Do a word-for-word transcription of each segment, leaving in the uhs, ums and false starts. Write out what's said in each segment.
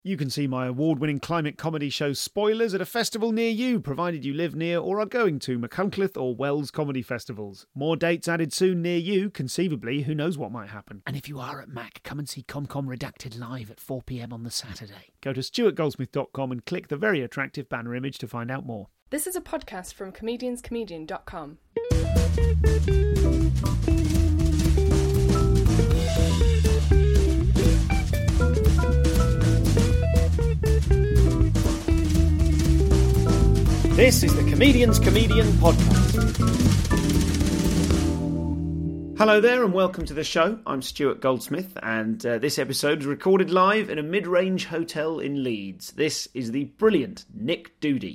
You can see my award-winning climate comedy show Spoilers at a festival near you, provided you live near or are going to Machynlleth or Wells comedy festivals. More dates added soon near you, conceivably, who knows what might happen. And if you are at Mac, come and see ComCom Redacted live at four p m on the Saturday. Go to stuart goldsmith dot com and click the very attractive banner image to find out more. This is a podcast from comedians comedian dot com. This is the Comedians Comedian Podcast. Hello there and welcome to the show. I'm Stuart Goldsmith and uh, this episode is recorded live in a mid-range hotel in Leeds. This is the brilliant Nick Doody.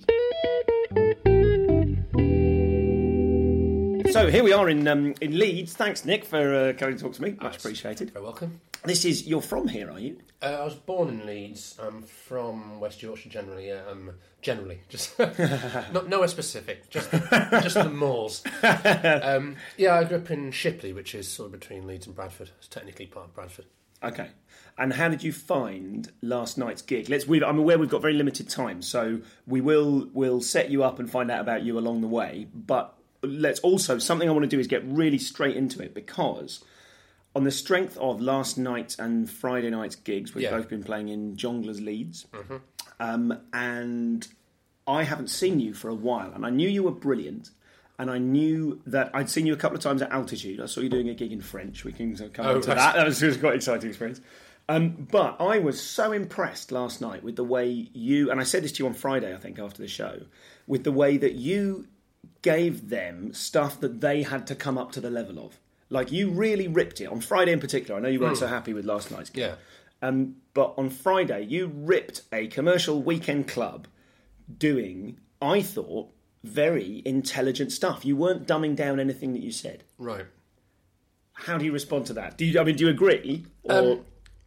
So here we are in um, in Leeds. Thanks, Nick, for uh, coming to talk to me. Much appreciated. Very welcome. This is, you're from here, are you? Uh, I was born in Leeds. I'm from West Yorkshire generally, yeah. Um, generally, just not nowhere specific, just just the moors. Um, yeah, I grew up in Shipley, which is sort of between Leeds and Bradford. It's technically part of Bradford. Okay. And how did you find last night's gig? Let's. We've, I'm aware we've got very limited time, so we will we'll set you up and find out about you along the way. But let's also, something I want to do is get really straight into it, because on the strength of last night and Friday night's gigs, we've Yeah. both been playing in Jongleurs Leeds, Mm-hmm. um, and I haven't seen you for a while, and I knew you were brilliant, and I knew that I'd seen you a couple of times at Altitude. I saw you doing a gig in French. We can come Oh, on to right. that. That was, it was quite an exciting experience. Um, but I was so impressed last night with the way you, and I said this to you on Friday, I think, after the show, with the way that you gave them stuff that they had to come up to the level of. Like, you really ripped it. On Friday in particular, I know you weren't Mm. so happy with last night's gig. Yeah. Um, but on Friday, you ripped a commercial weekend club doing, I thought, very intelligent stuff. You weren't dumbing down anything that you said. Right. How do you respond to that? Do you, I mean, do you agree? Or... Um,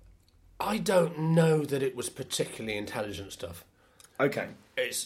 I don't know that it was particularly intelligent stuff. Okay. It's,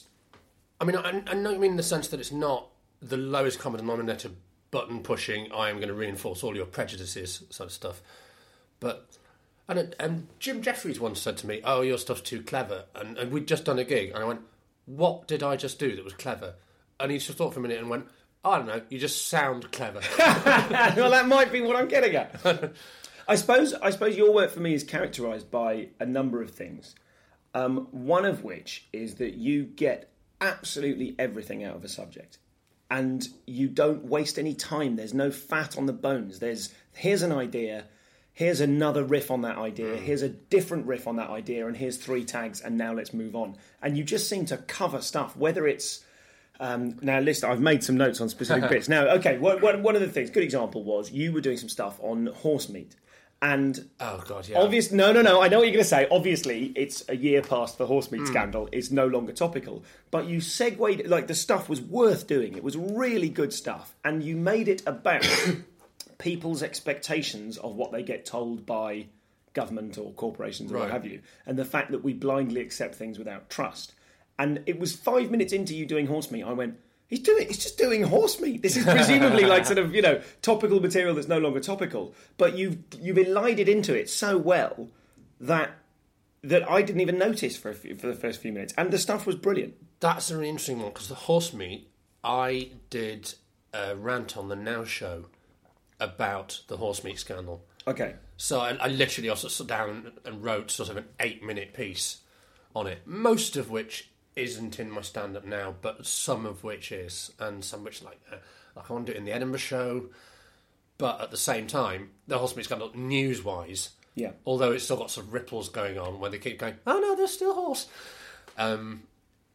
I mean, I, I know you mean in the sense that it's not the lowest common denominator button pushing, I am going to reinforce all your prejudices sort of stuff. But, and, and Jim Jeffries once said to me, oh, your stuff's too clever. And, and we'd just done a gig. And I went, what did I just do that was clever? And he just thought for a minute and went, I don't know, you just sound clever. Well, that might be what I'm getting at. I suppose I suppose your work for me is characterised by a number of things. Um, one of which is that you get absolutely everything out of a subject. And you don't waste any time. There's no fat on the bones. There's, here's an idea, here's another riff on that idea, here's a different riff on that idea, and here's three tags, and now let's move on. And you just seem to cover stuff, whether it's... Um, now, listen, I've made some notes on specific bits. Now, okay, one, one, one of the things, good example was you were doing some stuff on horse meat. And Oh, God, yeah. obvious, no, no, no, I know what you're going to say. Obviously, it's a year past the horse meat scandal. It's no longer topical. But you segued, like, the stuff was worth doing. It was really good stuff. And you made it about people's expectations of what they get told by government or corporations or what Right. have you. And the fact that we blindly accept things without trust. And it was five minutes into you doing horse meat, I went... He's doing. He's just doing horse meat. This is presumably like sort of, you know, topical material that's no longer topical. But you've you've elided into it so well that that I didn't even notice for a few, for the first few minutes. And the stuff was brilliant. That's a really interesting one, because the horse meat, I did a rant on the Now Show about the horse meat scandal. Okay. So I, I literally also sat down and wrote sort of an eight-minute piece on it, most of which isn't in my stand-up now, but some of which is, and some which, like, uh, like I want to do it in the Edinburgh show, but at the same time, the horse meat scandal, news-wise, Yeah. although it's still got some ripples going on where they keep going, oh no, there's still horse. Um,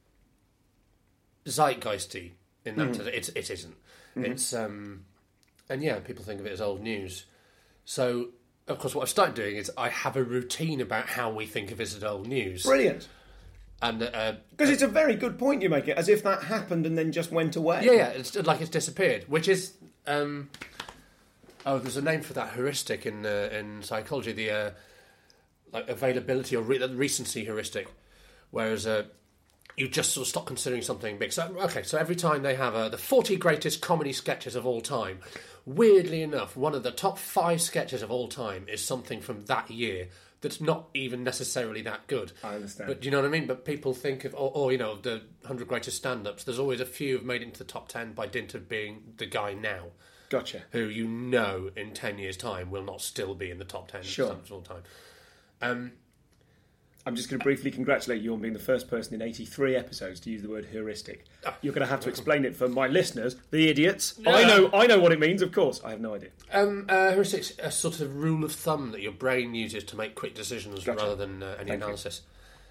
zeitgeisty in that, Mm-hmm. it, it isn't. Mm-hmm. It's, um, and yeah, people think of it as old news. So, of course, what I've started doing is I have a routine about how we think of it as old news. Brilliant. And uh, Because it's a very good point you make it, as if that happened and then just went away. yeah, yeah, it's like it's disappeared, which is um, oh, there's a name for that heuristic in uh, in psychology, the uh, like availability or re- recency heuristic, whereas uh, you just sort of stop considering something big. So okay, so every time they have uh, the forty greatest comedy sketches of all time, weirdly enough, one of the top five sketches of all time is something from that year. that's not even necessarily that good. I understand. But do you know what I mean? But people think of, or, or you know, the one hundred greatest stand-ups, there's always a few who've made it into the top ten by dint of being the guy now. Gotcha. Who you know in ten years' time will not still be in the top ten Sure. all the time. Um, I'm just going to briefly congratulate you on being the first person in eighty-three episodes to use the word heuristic. You're going to have to explain it for my listeners, the idiots. I know I know what it means, of course. I have no idea. Um, uh, heuristic's a sort of rule of thumb that your brain uses to make quick decisions Gotcha. rather than uh, any Thank analysis.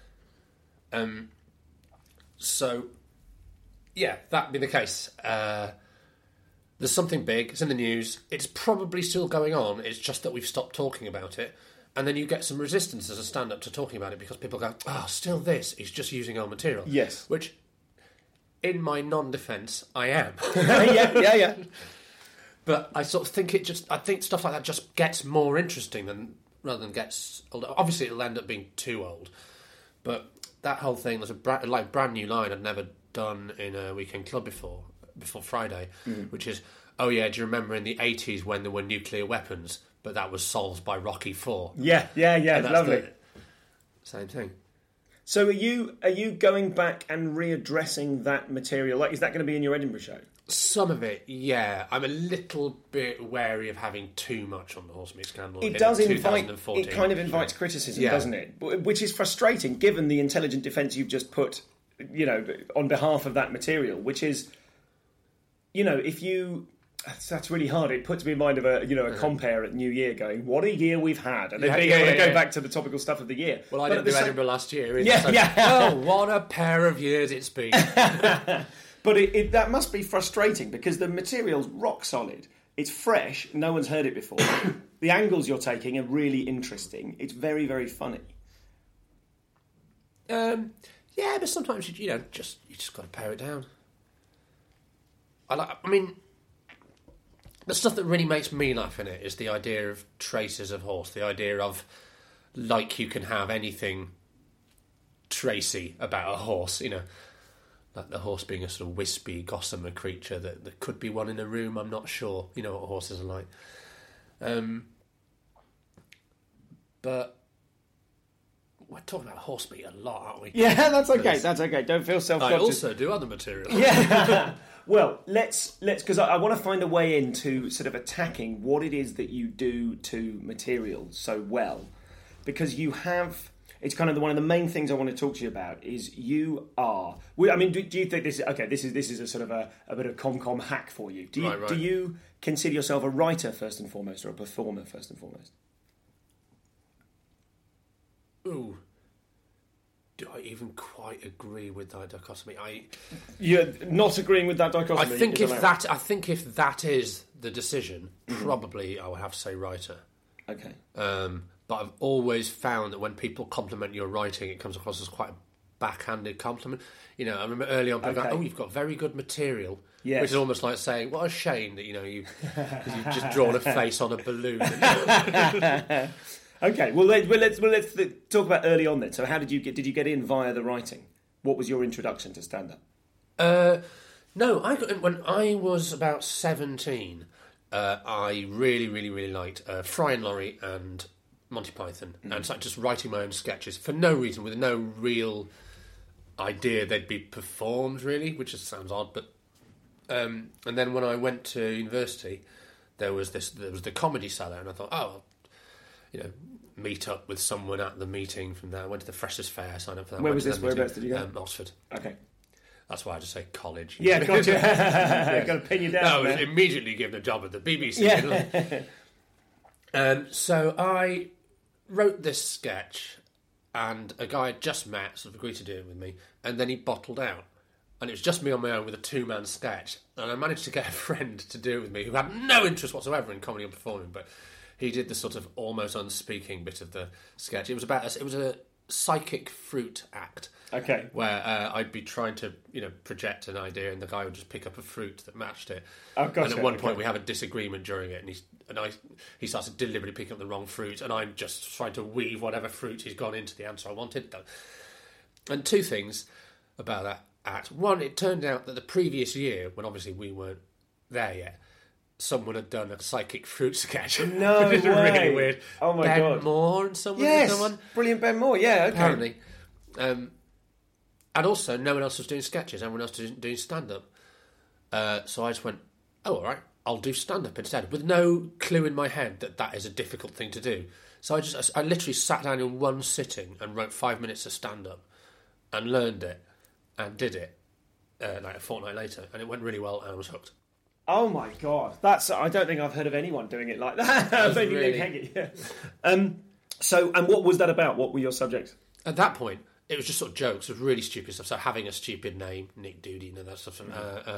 Um, so, yeah, that being the case, uh, there's something big, it's in the news, it's probably still going on, it's just that we've stopped talking about it. And then you get some resistance as a stand-up to talking about it because people go, oh, still this, he's just using old material. Yes. Which, in my non-defence, I am. yeah, yeah, yeah. But I sort of think it just, I think stuff like that just gets more interesting than rather than gets older. Obviously, it'll end up being too old. But that whole thing, there's a bra- like brand new line I'd never done in a weekend club before, before Friday, mm. which is, oh yeah, do you remember in the eighties when there were nuclear weapons? But that was solved by Rocky Four. Yeah, yeah, yeah, it's lovely. Same thing. So are you are you going back and readdressing that material? Like, is that going to be in your Edinburgh show? Some of it, yeah. I'm a little bit wary of having too much on the Horsemeat Scandal. It does invite, it kind of invites show. criticism, yeah. doesn't it? Which is frustrating, given the intelligent defence you've just put, you know, on behalf of that material. Which is, you know, if you. That's really hard. It puts me in mind of a you know a uh-huh. compare at New Year going, what a year we've had, and then yeah, being yeah, able to yeah, go yeah. back to the topical stuff of the year. Well, I but didn't do Edinburgh same... last year. Yeah, so, yeah. Oh, what a pair of years it's been. But it, it, that must be frustrating because the material's rock solid. It's fresh. No one's heard it before. The angles you're taking are really interesting. It's very, very funny. Um, yeah, but sometimes you, you know just you just got to pare it down. I like. I mean. The stuff that really makes me laugh in it is the idea of traces of horse, the idea of, like, you can have anything Tracy about a horse, you know, like the horse being a sort of wispy, gossamer creature that there could be one in a room, I'm not sure, you know what horses are like. Um, but we're talking about horse meat a lot, aren't we? Yeah, that's okay, that's okay, don't feel self-conscious. I also do other material. Yeah. Well, let's let's because I, I want to find a way into sort of attacking what it is that you do to material so well, because you have. It's kind of the, one of the main things I want to talk to you about is you are. I mean, do, do you think this is okay? This is this is a sort of a, a bit of ComCom hack for you. Do you right, right. do you consider yourself a writer first and foremost, or a performer first and foremost? Ooh. Do I even quite agree with that dichotomy? I You're not agreeing with that dichotomy. I think if allowed. that I think if that is the decision, mm-hmm. probably I would have to say writer. Okay. Um, but I've always found that when people compliment your writing, it comes across as quite a backhanded compliment. You know, I remember early on people okay. going, "Oh, you've got very good material," yes. which is almost like saying, "What a shame that you know you you've just drawn a face on a balloon." Okay, well, let, well let's well, let's talk about early on then. So, how did you get? Did you get in via the writing? What was your introduction to stand-up? Uh, no, I got in when I was about seventeen. Uh, I really, really, really liked uh, Fry and Laurie and Monty Python, mm. and started just writing my own sketches for no reason, with no real idea they'd be performed, really, which just sounds odd. But um, and then when I went to university, there was this, there was the Comedy Cellar, and I thought, oh. You know, meet up with someone at the meeting from there. I went to the Freshers' Fair, signed up for that. Where was this? Whereabouts did you go? Um, Oxford. Okay. That's why I just say college. Yeah, gotcha. Yeah. Got to pin you down. No, I was there. immediately given a job at the B B C. Yeah. um, so I wrote this sketch, and a guy I'd just met sort of agreed to do it with me, and then he bottled out. And it was just me on my own with a two-man sketch. And I managed to get a friend to do it with me who had no interest whatsoever in comedy and performing, but... He did the sort of almost unspeaking bit of the sketch. It was about a, it was a psychic fruit act. Okay. Where uh, I'd be trying to you know project an idea, and the guy would just pick up a fruit that matched it. Oh, gotcha. And at one okay. point we have a disagreement during it, and he and I he starts deliberately picking up the wrong fruit, and I'm just trying to weave whatever fruit he's gone into the answer I wanted. And two things about that act. One, it turned out that the previous year, when obviously we weren't there yet. someone had done a psychic fruit sketch. No Which is way. really weird. Oh my Ben God. Moore and someone. Yes, someone brilliant Ben Moore. Yeah, okay. apparently. Um, and also, no one else was doing sketches. Everyone else was doing stand-up. Uh, so I just went, oh, all right, I'll do stand-up instead, with no clue in my head that that is a difficult thing to do. So I just, I literally sat down in one sitting and wrote five minutes of stand-up and learned it and did it uh, like a fortnight later, and it went really well, and I was hooked. Oh my God, that's I don't think I've heard of anyone doing it like that. That was Maybe really- Nick Haggett. Yeah. Um, so, and what was that about? What were your subjects? At that point, it was just sort of jokes. It was really stupid stuff. So having a stupid name, Nick Doody, you know, that stuff. Uh,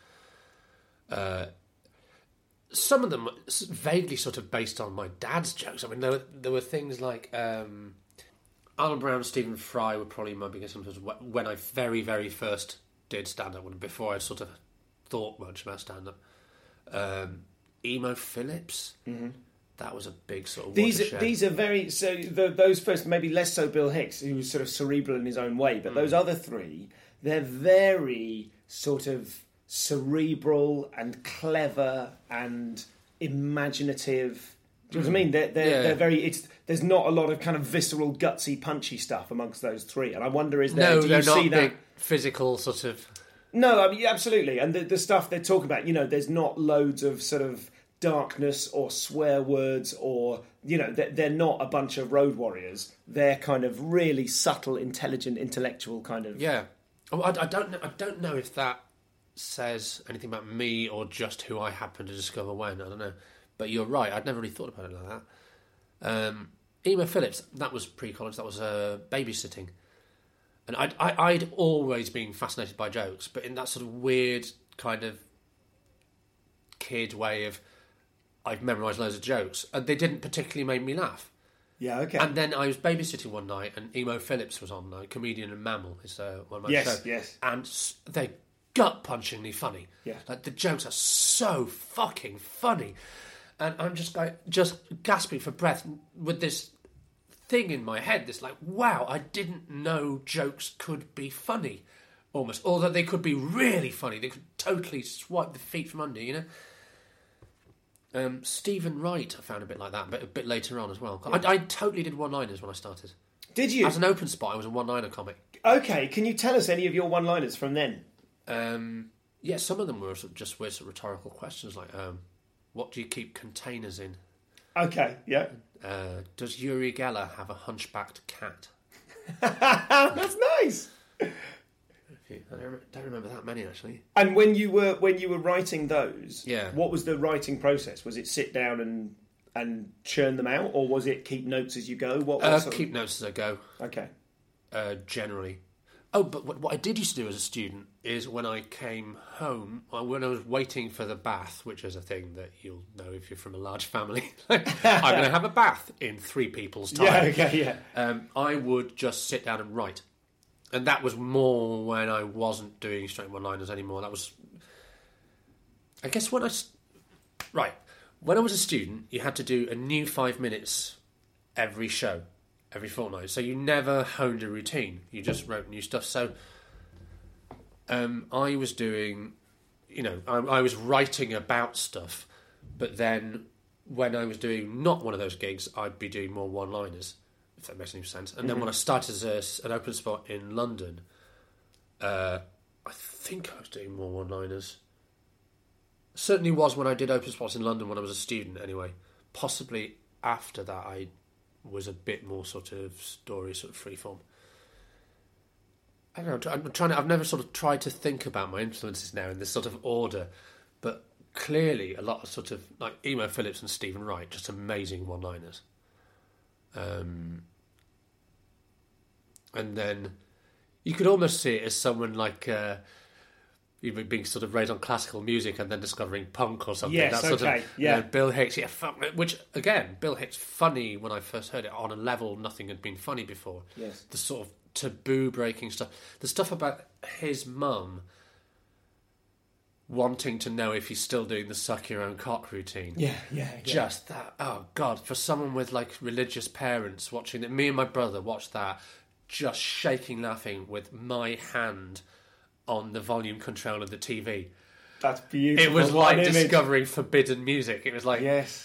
uh, uh, some of them vaguely sort of based on my dad's jokes. I mean, there were, there were things like um, Arnold Brown, Stephen Fry were probably my biggest influence when I very, very first did stand-up, when before I'd sort of thought much about stand-up. Um, Emo Phillips, mm-hmm. that was a big sort of These watershed. are, these are very so the, those first maybe less so Bill Hicks, who was sort of cerebral in his own way, but mm. those other three, they're very sort of cerebral and clever and imaginative. Do you know what I mean? They're they're, Yeah. they're very. It's there's not a lot of kind of visceral, gutsy, punchy stuff amongst those three, and I wonder is there? no, do they're you not see that? big physical sort of. No, I mean yeah, absolutely, and the, the stuff they're talking about, you know, there's not loads of sort of darkness or swear words or, you know, they're, they're not a bunch of road warriors. They're kind of really subtle, intelligent, intellectual kind of. Yeah, oh, I, I don't know. I don't know if that says anything about me or just who I happen to discover when. I don't know, but you're right. I'd never really thought about it like that. Um, Emo Phillips, that was pre-college. That was uh, babysitting. And I'd, I, I'd always been fascinated by jokes, but in that sort of weird kind of kid way of I've memorised loads of jokes, and they didn't particularly make me laugh. Yeah, okay. And then I was babysitting one night, and Emo Phillips was on, like, Comedian and Mammal is uh, one of my Yes, shows. yes. And s- they're gut-punchingly funny. Yeah. Like, the jokes are so fucking funny. And I'm just like, just gasping for breath with this thing in my head, this like, wow, I didn't know jokes could be funny, almost. Or that they could be really funny. They could totally swipe the feet from under, you know? Um, Stephen Wright, I found a bit like that, but a bit later on as well. Yeah. I, I totally did one-liners when I started. Did you? As an open spot, I was a one-liner comic. Okay, can you tell us any of your one-liners from then? Um, yeah, some of them were sort of just weird sort of rhetorical questions like, um, what do you keep containers in? Okay, yeah. Uh, does Uri Geller have a hunchbacked cat? That's nice. I don't, rem- don't remember that many, actually. And when you were when you were writing those, Yeah. what was the writing process? Was it sit down and and churn them out, or was it keep notes as you go? What, what Uh, sort keep of... notes as I go, Okay. uh, generally. Oh, but what, what I did used to do as a student is when I came home, uh, when I was waiting for the bath, which is a thing that you'll know if you're from a large family, I'm going to have a bath in three people's time. Yeah, okay, yeah. Um, I would just sit down and write. And that was more when I wasn't doing straight one-liners anymore. That was... I guess when I... s- Right. When I was a student, you had to do a new five minutes every show, every fortnight. So you never honed a routine. You just wrote new stuff. So um, I was doing... You know, I, I was writing about stuff. But then when I was doing not one of those gigs, I'd be doing more one-liners. If that makes any sense. And mm-hmm. then when I started as a, an open spot in London, uh, I think I was doing more one-liners. Certainly was when I did open spots in London when I was a student anyway. Possibly after that I was a bit more sort of story, sort of freeform. I don't know, I'm trying to, I've never sort of tried to think about my influences now in this sort of order, but clearly a lot of sort of, like Emo Phillips and Stephen Wright, just amazing one-liners. Um, and then you could almost see it as someone like uh, even being sort of raised on classical music and then discovering punk or something. Yes, that sort okay, of, yeah. You know, Bill Hicks, yeah, fuck, which again, Bill Hicks, funny when I first heard it on a level nothing had been funny before. Yes. The sort of taboo breaking stuff, the stuff about his mum wanting to know if he's still doing the suck your own cock routine. Yeah, yeah, yeah. Just that, oh God, for someone with like religious parents watching that, me and my brother watched that, just shaking laughing with my hand on the volume control of the T V. That's beautiful. It was What like an image. discovering forbidden music. It was like, Yes.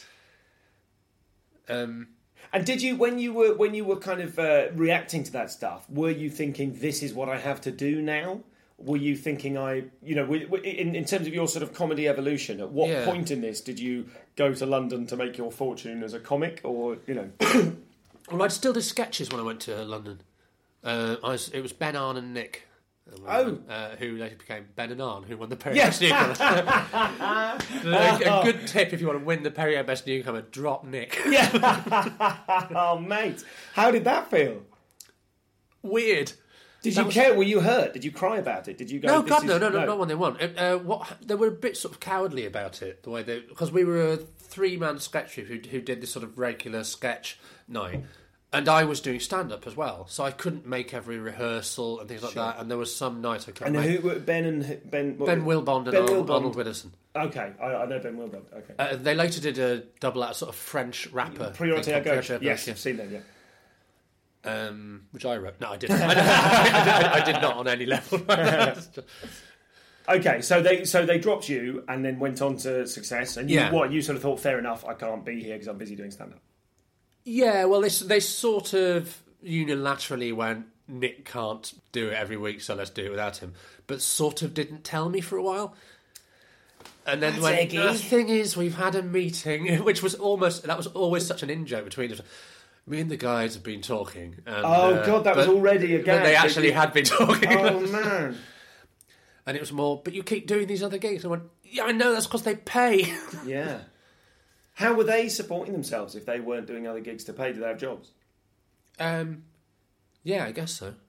um, And did you, when you were when you were kind of uh, reacting to that stuff, were you thinking, "This is what I have to do now"? Were you thinking, "I," you know, were- in, in terms of your sort of comedy evolution, at what Yeah. point in this did you go to London to make your fortune as a comic, or you know? well, I still did sketches when I went to London. Uh, I was, it was Ben Arn and Nick. Oh. Uh, who later became Ben and Arn, who won the Perrier Yes. Best Newcomer. a, a good tip if you want to win the Perrier Best Newcomer: drop Nick. Yeah. Oh, mate, how did that feel? Weird. Did That you was- care? Were you hurt? Did you cry about it? Did you go? No, "This God, is-" no, no, no, not when they won. Uh, uh, what they were a bit sort of cowardly about it, the way they because we were a three-man sketch troupe who, who did this sort of regular sketch night, and I was doing stand-up as well, so I couldn't make every rehearsal and things like Sure. that. And there was some nights I couldn't. And make. who were Ben and Ben? what- Ben Wilbond and Ben Arnold, Wilbond. Arnold Widdowson. Okay, I, I know Ben Wilbond. Okay. Uh, they later did a double out sort of French rapper. Priorité thing à called gauche. Priorité à Yes, Gauche, I've seen them. Yeah. um, which I wrote. No, I didn't. I, I, I did not on any level. Okay, so they so they dropped you and then went on to success, and you, Yeah. what you sort of thought, fair enough, I can't be here because I'm busy doing stand up. Yeah, well, they, they sort of unilaterally went, Nick can't do it every week, so let's do it without him. But sort of didn't tell me for a while. And then That's when eggy. the thing is, we've had a meeting, which was almost, that was always such an in-joke between us. Me and the guys have been talking. And, Oh, uh, God, that was but- already a but gag. They actually had been talking. Oh man. And it was more, but you keep doing these other gigs. I went, yeah, I know, that's because they pay. Yeah. How were they supporting themselves if they weren't doing other gigs to pay? Did they have jobs? um, yeah, I guess so.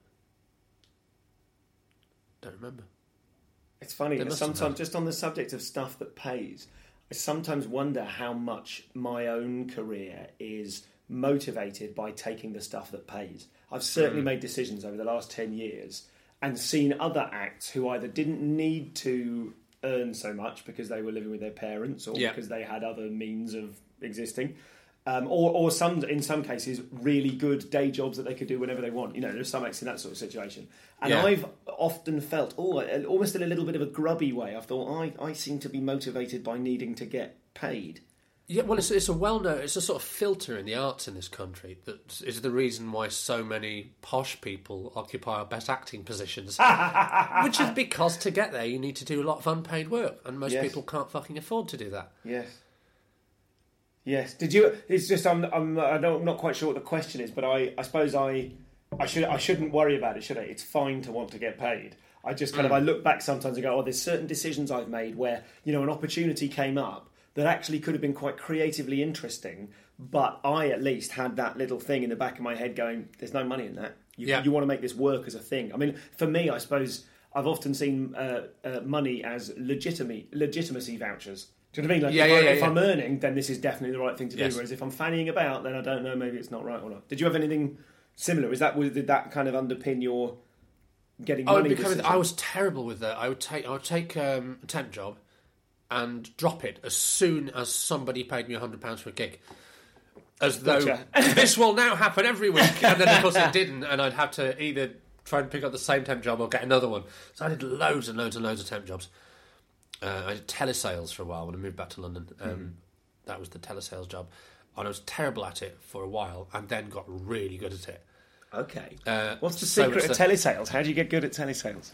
Don't remember. It's funny. They must have Sometimes, had. just on the subject of stuff that pays, I sometimes wonder how much my own career is motivated by taking the stuff that pays. I've certainly Mm. made decisions over the last ten years and seen other acts who either didn't need to earn so much because they were living with their parents or Yeah. because they had other means of existing. Um, or, or some, in some cases, really good day jobs that they could do whenever they want. You know, there's some acts in that sort of situation. And Yeah. I've often felt, oh, almost in a little bit of a grubby way, I've thought, I, I seem to be motivated by needing to get paid. Yeah, well, it's, it's a well-known, it's a sort of filter in the arts in this country that is the reason why so many posh people occupy our best acting positions. Which is because to get there you need to do a lot of unpaid work, and most Yes. people can't fucking afford to do that. Yes. Yes. Did you? It's just I'm I'm I don't, I'm not quite sure what the question is, but I, I suppose I I should I shouldn't worry about it, should I? It's fine to want to get paid. I just kind of I look back sometimes and go, oh, there's certain decisions I've made where you know an opportunity came up that actually could have been quite creatively interesting, but I at least had that little thing in the back of my head going, there's no money in that. You, Yeah. you want to make this work as a thing. I mean, for me, I suppose I've often seen uh, uh, money as legitimacy legitimacy vouchers. Do you know what I mean? Like Yeah, if, yeah, I, yeah, if yeah. I'm earning, then this is definitely the right thing to Yes. do. Whereas if I'm fannying about, then I don't know. Maybe it's not right or not. Did you have anything similar? Is that was- did that kind of underpin your getting I would money? become, decision? I was terrible with that. I would take I would take um, a temp job and drop it as soon as somebody paid me a hundred pounds for a gig, as though Gotcha. this will now happen every week. And then of course it didn't, and I'd have to either try and pick up the same temp job or get another one. So I did loads and loads and loads of temp jobs. Uh, I did telesales for a while when I moved back to London. Um, Mm-hmm. That was the telesales job, and I was terrible at it for a while, and then got really good at it. Okay. Uh, What's the so secret of it's the- telesales? How do you get good at telesales?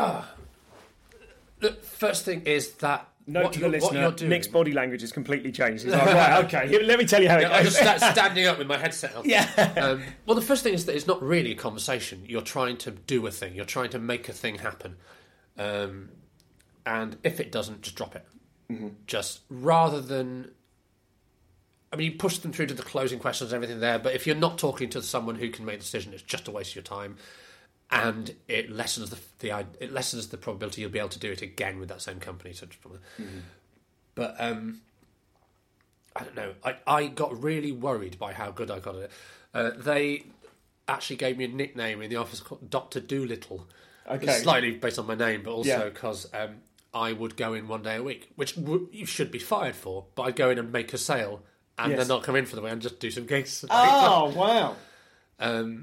The first thing is that Note what to the you're, what listener, you're doing. Nick's body language has completely changed. He's like, right, okay, let me tell you how it I goes. just start standing up with my headset on. Yeah. Um, well, the first thing is that it's not really a conversation. You're trying to do a thing. You're trying to make a thing happen. Um, and if it doesn't, just drop it. Mm-hmm. Just rather than... I mean, you push them through to the closing questions and everything there, but if you're not talking to someone who can make a decision, it's just a waste of your time. And it lessens the, the it lessens the probability you'll be able to do it again with that same company. So just probably, but um, I don't know. I, I got really worried by how good I got at it. Uh, they actually gave me a nickname in the office called Doctor Doolittle. Okay. Slightly based on my name, but Yeah. also because um, I would go in one day a week, which w- you should be fired for. But I'd go in and make a sale and Yes. then not come in for the week and just do some gigs. Oh, wow. Um,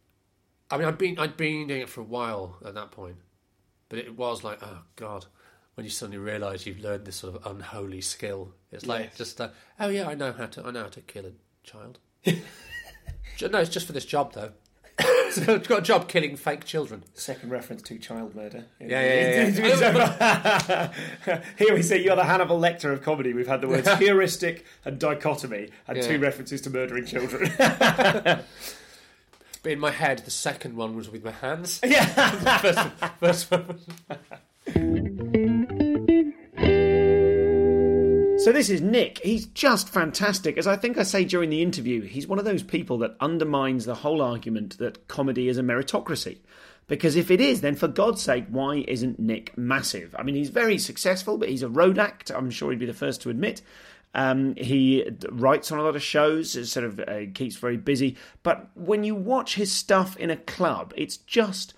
I mean, I'd been I'd been doing it for a while at that point, but it was like, oh god, when you suddenly realise you've learned this sort of unholy skill. It's like Yes. just, uh, oh yeah, I know how to, I know how to kill a child. No, it's just for this job though. So I've got a job killing fake children. Second reference to child murder. Yeah, yeah, yeah. yeah. Here we see you're the Hannibal Lecter of comedy. We've had the words heuristic and dichotomy and Yeah. two references to murdering children. But in my head, the second one was with my hands. Yeah. first, first one was... So this is Nick. He's just fantastic. As I think I say during the interview, he's one of those people that undermines the whole argument that comedy is a meritocracy. Because if it is, then for God's sake, why isn't Nick massive? I mean, he's very successful, but he's a road act. I'm sure he'd be the first to admit. Um, he writes on a lot of shows, sort of uh, keeps very busy. But when you watch his stuff in a club, it's just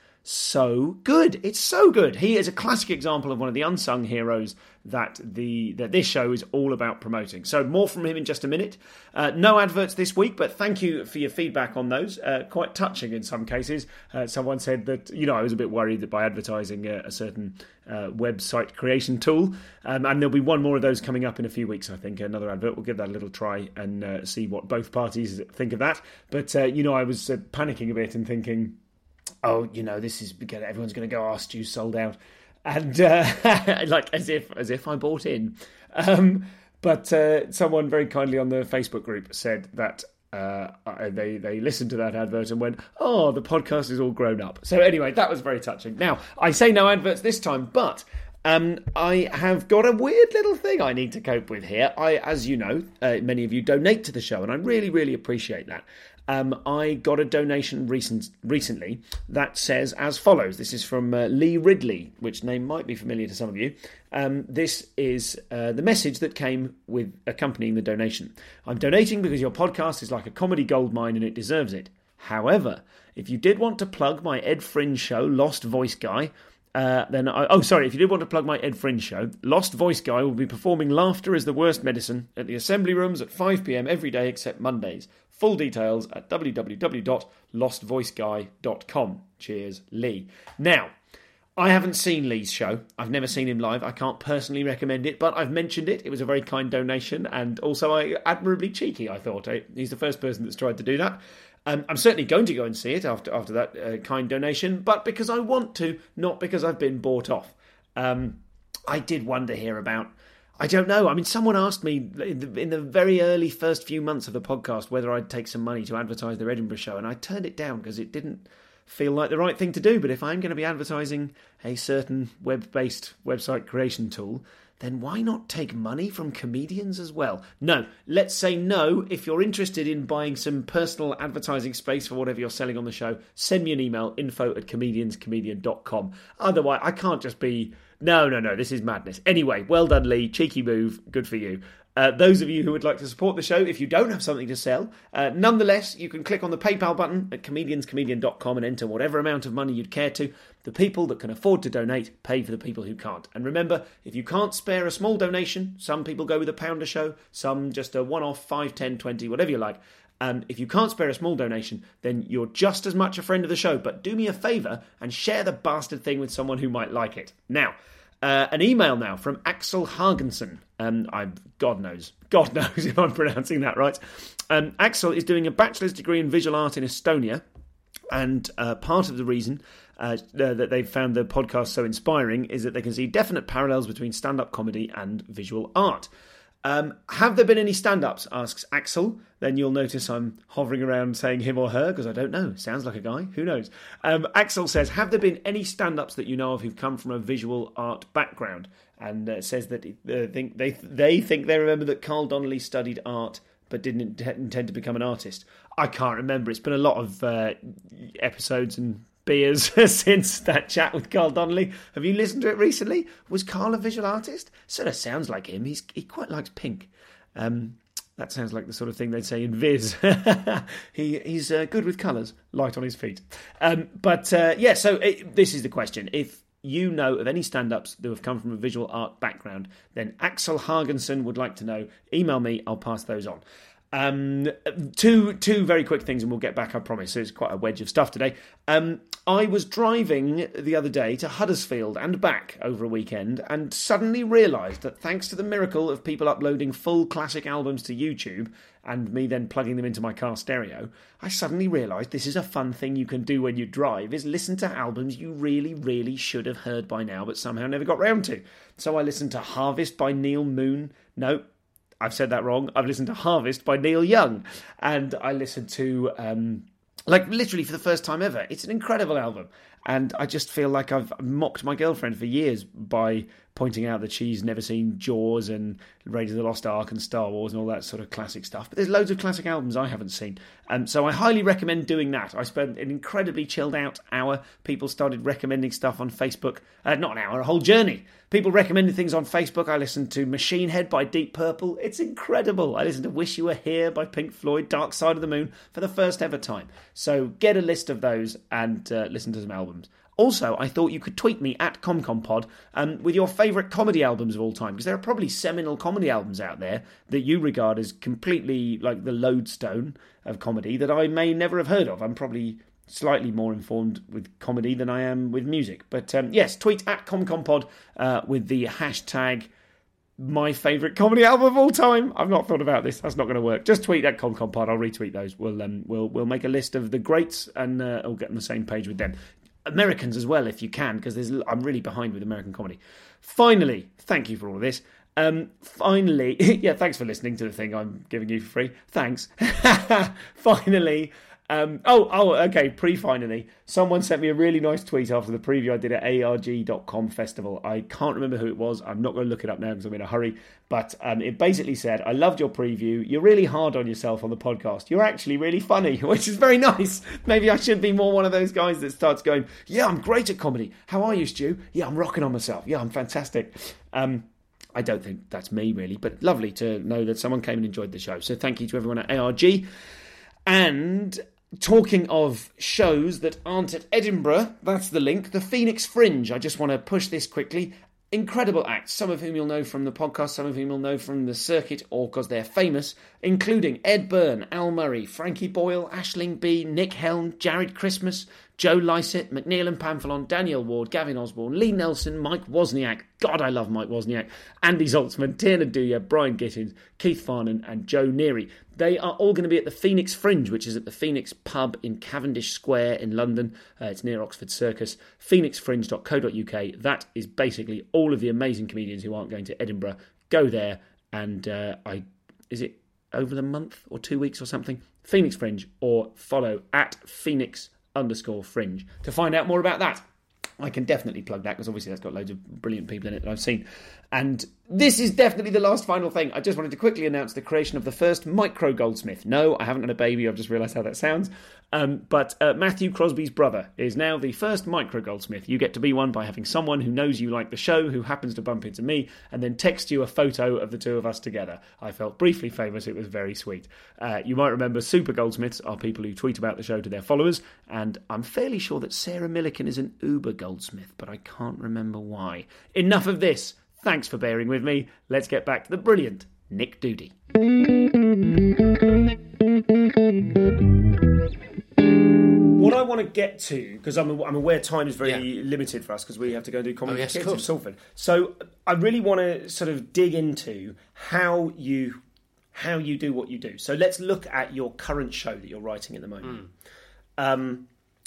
so good. It's so good. He is a classic example of one of the unsung heroes that the that this show is all about promoting. So more from him in just a minute. Uh, no adverts this week, but thank you for your feedback on those. Uh, quite touching in some cases. Uh, someone said that, you know, I was a bit worried that by advertising a, a certain uh, website creation tool, um, and there'll be one more of those coming up in a few weeks, I think, another advert. We'll give that a little try and uh, see what both parties think of that. But, uh, you know, I was uh, panicking a bit and thinking, oh, you know, this is everyone's going to go, oh, Stu's sold out, and uh, like as if as if I bought in. Um, but uh, someone very kindly on the Facebook group said that uh, they they listened to that advert and went, oh, the podcast is all grown up. So anyway, that was very touching. Now I say no adverts this time, but um, I have got a weird little thing I need to cope with here. I, as you know, uh, many of you donate to the show, and I really really appreciate that. Um, I got a donation recent, recently that says as follows. This is from uh, Lee Ridley, which name might be familiar to some of you. Um, this is uh, the message that came with accompanying the donation. I'm donating because your podcast is like a comedy goldmine and it deserves it. However, if you did want to plug my Ed Fringe show, Lost Voice Guy, Uh, then I, oh sorry if you did want to plug my Ed Fringe show, Lost Voice Guy will be performing Laughter is the Worst Medicine at the Assembly Rooms at five p.m. every day except Mondays. Full details at w w w dot lost voice guy dot com. Cheers, Lee. Now, I haven't seen Lee's show. I've never seen him live. I can't personally recommend it, but I've mentioned it. It was a very kind donation, and also I, admirably cheeky, I thought. He's the first person that's tried to do that. Um, I'm certainly going to go and see it after after that uh, kind donation, but because I want to, not because I've been bought off. Um, I did wonder here about, I don't know, I mean, someone asked me in the, in the very early first few months of the podcast whether I'd take some money to advertise their Edinburgh show, and I turned it down because it didn't feel like the right thing to do. But if I'm going to be advertising a certain web-based website creation tool, then why not take money from comedians as well? No, let's say no. If you're interested in buying some personal advertising space for whatever you're selling on the show, send me an email, info at comedians comedian dot com. Otherwise, I can't just be, no, no, no, this is madness. Anyway, well done, Lee. Cheeky move. Good for you. Uh, those of you who would like to support the show, if you don't have something to sell, uh, nonetheless, you can click on the PayPal button at comedians comedian dot com and enter whatever amount of money you'd care to. The people that can afford to donate pay for the people who can't. And remember, if you can't spare a small donation, some people go with a pound a show, some just a one-off five, ten, twenty, whatever you like. Um, if you can't spare a small donation, then you're just as much a friend of the show. But do me a favour and share the bastard thing with someone who might like it. Now, Uh, an email now from Axel Hagensen. Um, I God knows, God knows if I'm pronouncing that right. Um, Axel is doing a bachelor's degree in visual art in Estonia, and uh, part of the reason uh, that they've found the podcast so inspiring is that they can see definite parallels between stand-up comedy and visual art. Um, have there been any stand-ups, asks Axel. Then you'll notice I'm hovering around saying him or her because I don't know. Sounds like a guy. Who knows? Um, Axel says, have there been any stand-ups that you know of who've come from a visual art background? And uh, says that uh, think they they think they remember that Carl Donnelly studied art but didn't intend to become an artist. I can't remember. It's been a lot of uh, episodes and beers since that chat with Carl Donnelly. Have you listened to it recently? Was Carl a visual artist? Sort of sounds like him. He's he quite likes pink. Um, that sounds like the sort of thing they'd say in Viz. he he's uh, good with colours, light on his feet. Um, but uh, yeah, so it, this is the question. If you know of any stand-ups that have come from a visual art background, then Axel Hagensen would like to know. Email me, I'll pass those on. Um, two two very quick things, and we'll get back, I promise. It's quite a wedge of stuff today. Um, I was driving the other day to Huddersfield and back over a weekend, and suddenly realised that thanks to the miracle of people uploading full classic albums to YouTube, and me then plugging them into my car stereo, I suddenly realised this is a fun thing you can do when you drive, is listen to albums you really, really should have heard by now, but somehow never got round to. So I listened to Harvest by Neil Moon. No, I've said that wrong. I've listened to Harvest by Neil Young. And I listened to, um, like, literally for the first time ever. It's an incredible album. And I just feel like I've mocked my girlfriend for years by pointing out that she's never seen Jaws and Raiders of the Lost Ark and Star Wars and all that sort of classic stuff. But there's loads of classic albums I haven't seen. Um, so I highly recommend doing that. I spent an incredibly chilled out hour. People started recommending stuff on Facebook. Uh, not an hour, a whole journey. People recommended things on Facebook. I listened to Machine Head by Deep Purple. It's incredible. I listened to Wish You Were Here by Pink Floyd, Dark Side of the Moon for the first ever time. So get a list of those and uh, listen to some albums. Also, I thought you could tweet me at ComComPod um, with your favourite comedy albums of all time, because there are probably seminal comedy albums out there that you regard as completely like the lodestone of comedy that I may never have heard of. I'm probably slightly more informed with comedy than I am with music. But um, yes, tweet at ComComPod uh, with the hashtag my favourite comedy album of all time. I've not thought about this. That's not going to work. Just tweet at ComComPod. I'll retweet those. We'll um, we'll we'll make a list of the greats and uh, I'll get on the same page with them. Americans as well, if you can, because there's I'm really behind with American comedy. Finally, thank you for all of this. Um, finally, yeah, thanks for listening to the thing I'm giving you for free. Thanks. Finally, um, oh, oh, okay, pre-finally, someone sent me a really nice tweet after the preview I did at A R G dot com festival. I can't remember who it was. I'm not going to look it up now because I'm in a hurry. But um, it basically said, I loved your preview. You're really hard on yourself on the podcast. You're actually really funny, which is very nice. Maybe I should be more one of those guys that starts going, yeah, I'm great at comedy. How are you, Stu? Yeah, I'm rocking on myself. Yeah, I'm fantastic. Um, I don't think that's me, really, but lovely to know that someone came and enjoyed the show. So thank you to everyone at A R G. And talking of shows that aren't at Edinburgh, that's the link. The Phoenix Fringe. I just want to push this quickly. Incredible acts, some of whom you'll know from the podcast, some of whom you'll know from the circuit or because they're famous, including Ed Byrne, Al Murray, Frankie Boyle, Aisling Bea, Nick Helm, Jared Christmas, Joe Lycett, McNeil and Pamphilon, Danielle Ward, Gavin Osborne, Lee Nelson, Mike Wozniak, God I love Mike Wozniak, Andy Zaltzman, Tierna Duya, Brian Gittins, Keith Farnan and Joe Neary. They are all going to be at the Phoenix Fringe, which is at the Phoenix Pub in Cavendish Square in London. Uh, it's near Oxford Circus. phoenix fringe dot co dot uk. That is basically all of the amazing comedians who aren't going to Edinburgh. Go there and uh, I is it over the month or two weeks or something? Phoenix Fringe, or follow at Phoenix underscore Fringe to find out more about that. I can definitely plug that because obviously that's got loads of brilliant people in it that I've seen. And this is definitely the last final thing. I just wanted to quickly announce the creation of the first micro goldsmith. No, I haven't had a baby. I've just realised how that sounds. Um, but uh, Matthew Crosby's brother is now the first micro goldsmith. You get to be one by having someone who knows you like the show, who happens to bump into me, and then text you a photo of the two of us together. I felt briefly famous. It was very sweet. Uh, you might remember super goldsmiths are people who tweet about the show to their followers, and I'm fairly sure that Sarah Millican is an uber goldsmith, but I can't remember why. Enough of this. Thanks for bearing with me. Let's get back to the brilliant Nick Doody. What I want to get to, because I'm, I'm aware time is very yeah. limited for us because we have to go and do Comedy oh, yes, for Kids in Salford. So I really want to sort of dig into how you how you do what you do. So let's look at your current show that you're writing at the moment. Mm. Um,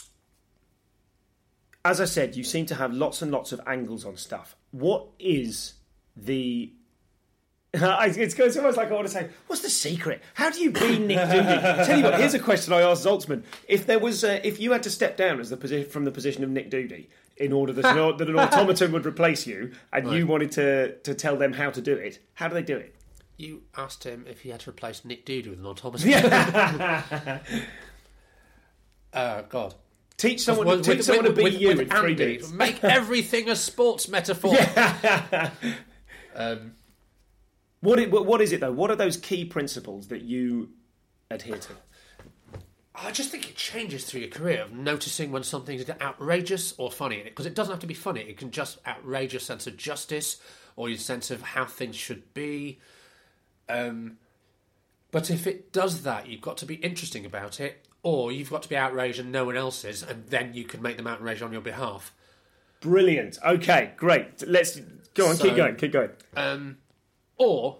as I said, you seem to have lots and lots of angles on stuff. What is the... it's, it's almost like I want to say, what's the secret? How do you be Nick Doody? Tell you what, here's a question I asked Zaltzman. If there was, uh, if you had to step down as the posi- from the position of Nick Doody in order that, an, that an automaton would replace you, and right. you wanted to, to tell them how to do it, how do they do it? You asked him if he had to replace Nick Doody with an automaton. Yeah. uh, God. Teach someone, with, teach with, someone with, to be with, you with in Andy, three minutes. Make everything a sports metaphor. Yeah. um, what, it, what is it, though? What are those key principles that you adhere to? I just think it changes through your career of noticing when something's outrageous or funny. Because it doesn't have to be funny. It can just outrageous sense of justice or your sense of how things should be. Um, But if it does that, you've got to be interesting about it, or you've got to be outraged and no one else is, and then you can make them outraged on your behalf. Brilliant. Okay, great. Let's go on. So, keep going. Keep going. Um, or,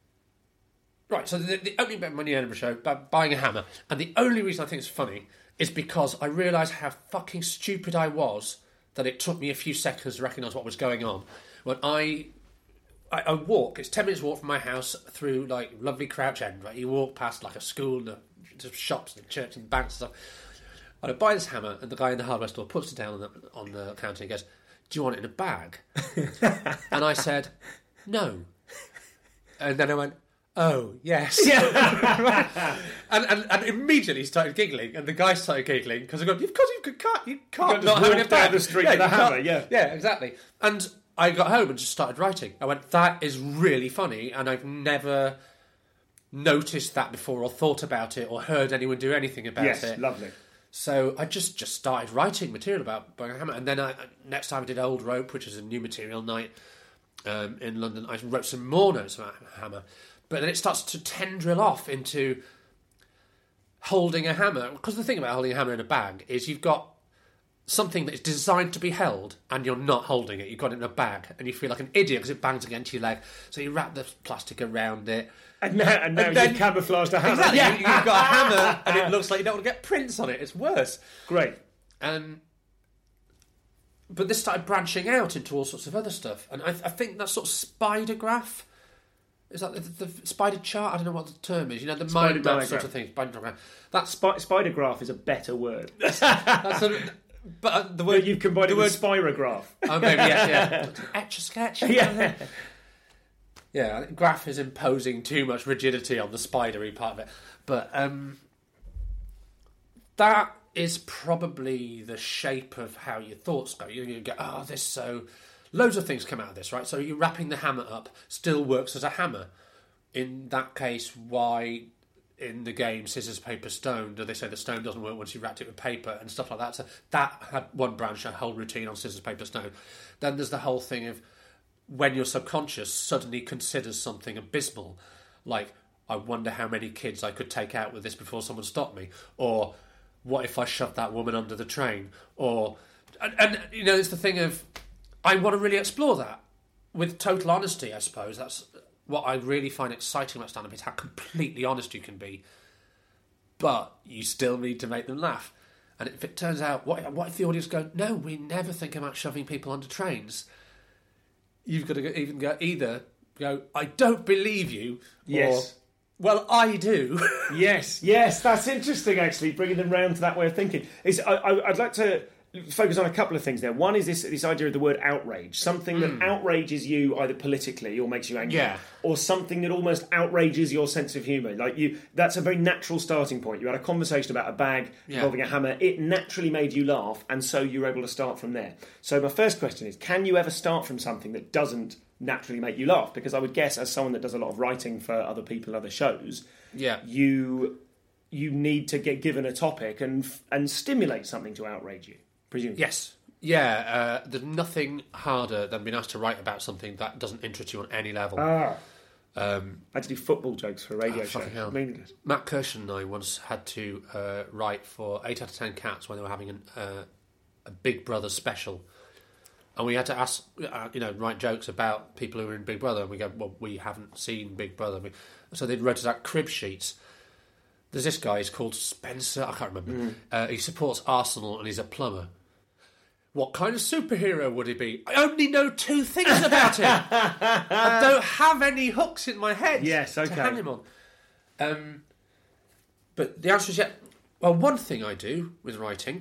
right. So the, the opening bit of Money Edinburgh show, bu- buying a hammer, and the only reason I think it's funny is because I realised how fucking stupid I was that it took me a few seconds to recognise what was going on when I. I, I walk. It's ten minutes walk from my house through like lovely Crouch End. Right, you walk past like a school, and a, just shops, and church, and banks and stuff. And I buy this hammer, and the guy in the hardware store puts it down on the on the counter and goes, "Do you want it in a bag?" And I said, "No." And then I went, "Oh, yes." Yeah. and, and and immediately he started giggling, and the guy started giggling because I go, "Of course you can't, you can't You not just have it in walk a bag." down the street yeah, with a you hammer, can't- yeah. yeah, exactly. And I got home and just started writing. I went, "That is really funny," and I've never noticed that before, or thought about it, or heard anyone do anything about Yes, it. lovely. So I just, just started writing material about buying a hammer, and then I, next time I did Old Rope, which is a new material night um, in London. I wrote some more notes about hammer, but then it starts to tendril off into holding a hammer. Because the thing about holding a hammer in a bag is you've got something that is designed to be held, and you're not holding it. You've got it in a bag, and you feel like an idiot because it bangs against your leg. So you wrap the plastic around it. And now, and now And then- you've camouflaged a hammer. Exactly. You, you've got a hammer, and it looks like you don't want to get prints on it. It's worse. Great. Um, but this started branching out into all sorts of other stuff, and I, I think that sort of spider graph is that the, the, the spider chart. I don't know what the term is. You know, the Spider mind map diagram. sort of thing. Spider diagram. That's Spi- spider graph is a better word. that's a, but uh, the word You've combined the it word. with spirograph. Oh, maybe yes, yeah. Etch a sketch. Yeah. Yeah, I think graph is imposing too much rigidity on the spidery part of it. But um, that is probably the shape of how your thoughts go. You, you go, oh, this so... Loads of things come out of this, right? So you're wrapping the hammer up, still works as a hammer. In that case, why in the game Scissors, Paper, Stone do they say the stone doesn't work once you wrapped it with paper and stuff like that? So that had one branch, a whole routine on Scissors, Paper, Stone. Then there's the whole thing of when your subconscious suddenly considers something abysmal, like, I wonder how many kids I could take out with this before someone stopped me, or what if I shoved that woman under the train, or... And, and you know, it's the thing of, I want to really explore that with total honesty, I suppose. That's what I really find exciting about stand-up, is how completely honest you can be, but you still need to make them laugh. And if it turns out, what, what if the audience go, no, we never think about shoving people under trains? You've got to go, even go either go, I don't believe you, Yes. or, well, I do. Yes, yes, that's interesting. Actually, bringing them round to that way of thinking. It's, I, I, I'd like to focus on a couple of things there. One is this this idea of the word outrage, something that outrages you either politically or makes you angry, Yeah. or something that almost outrages your sense of humour. Like you, that's a very natural starting point. You had a conversation about a bag Yeah. involving a hammer. It naturally made you laugh, and so you were able to start from there. So my first question is: can you ever start from something that doesn't naturally make you laugh? Because I would guess, as someone that does a lot of writing for other people, other shows, Yeah. you you need to get given a topic and and stimulate something to outrage you. Presumably. Yes. Yeah, uh, there's nothing harder than being asked to write about something that doesn't interest you on any level. Ah, Um, I had to do football jokes for a radio Oh, show. fucking hell. Meaningless. Matt Kirshen and I once had to uh, write for eight out of ten Cats when they were having an, uh, a Big Brother special. And we had to ask, uh, you know, write jokes about people who were in Big Brother. And we go, well, we haven't seen Big Brother. We, so they wrote us out crib sheets. There's this guy, he's called Spencer, I can't remember. Mm. Uh, he supports Arsenal and he's a plumber. What kind of superhero would he be? I only know two things about him. I don't have any hooks in my head Yes, to okay. hang him on. Um, but the answer is yeah. Well, one thing I do with writing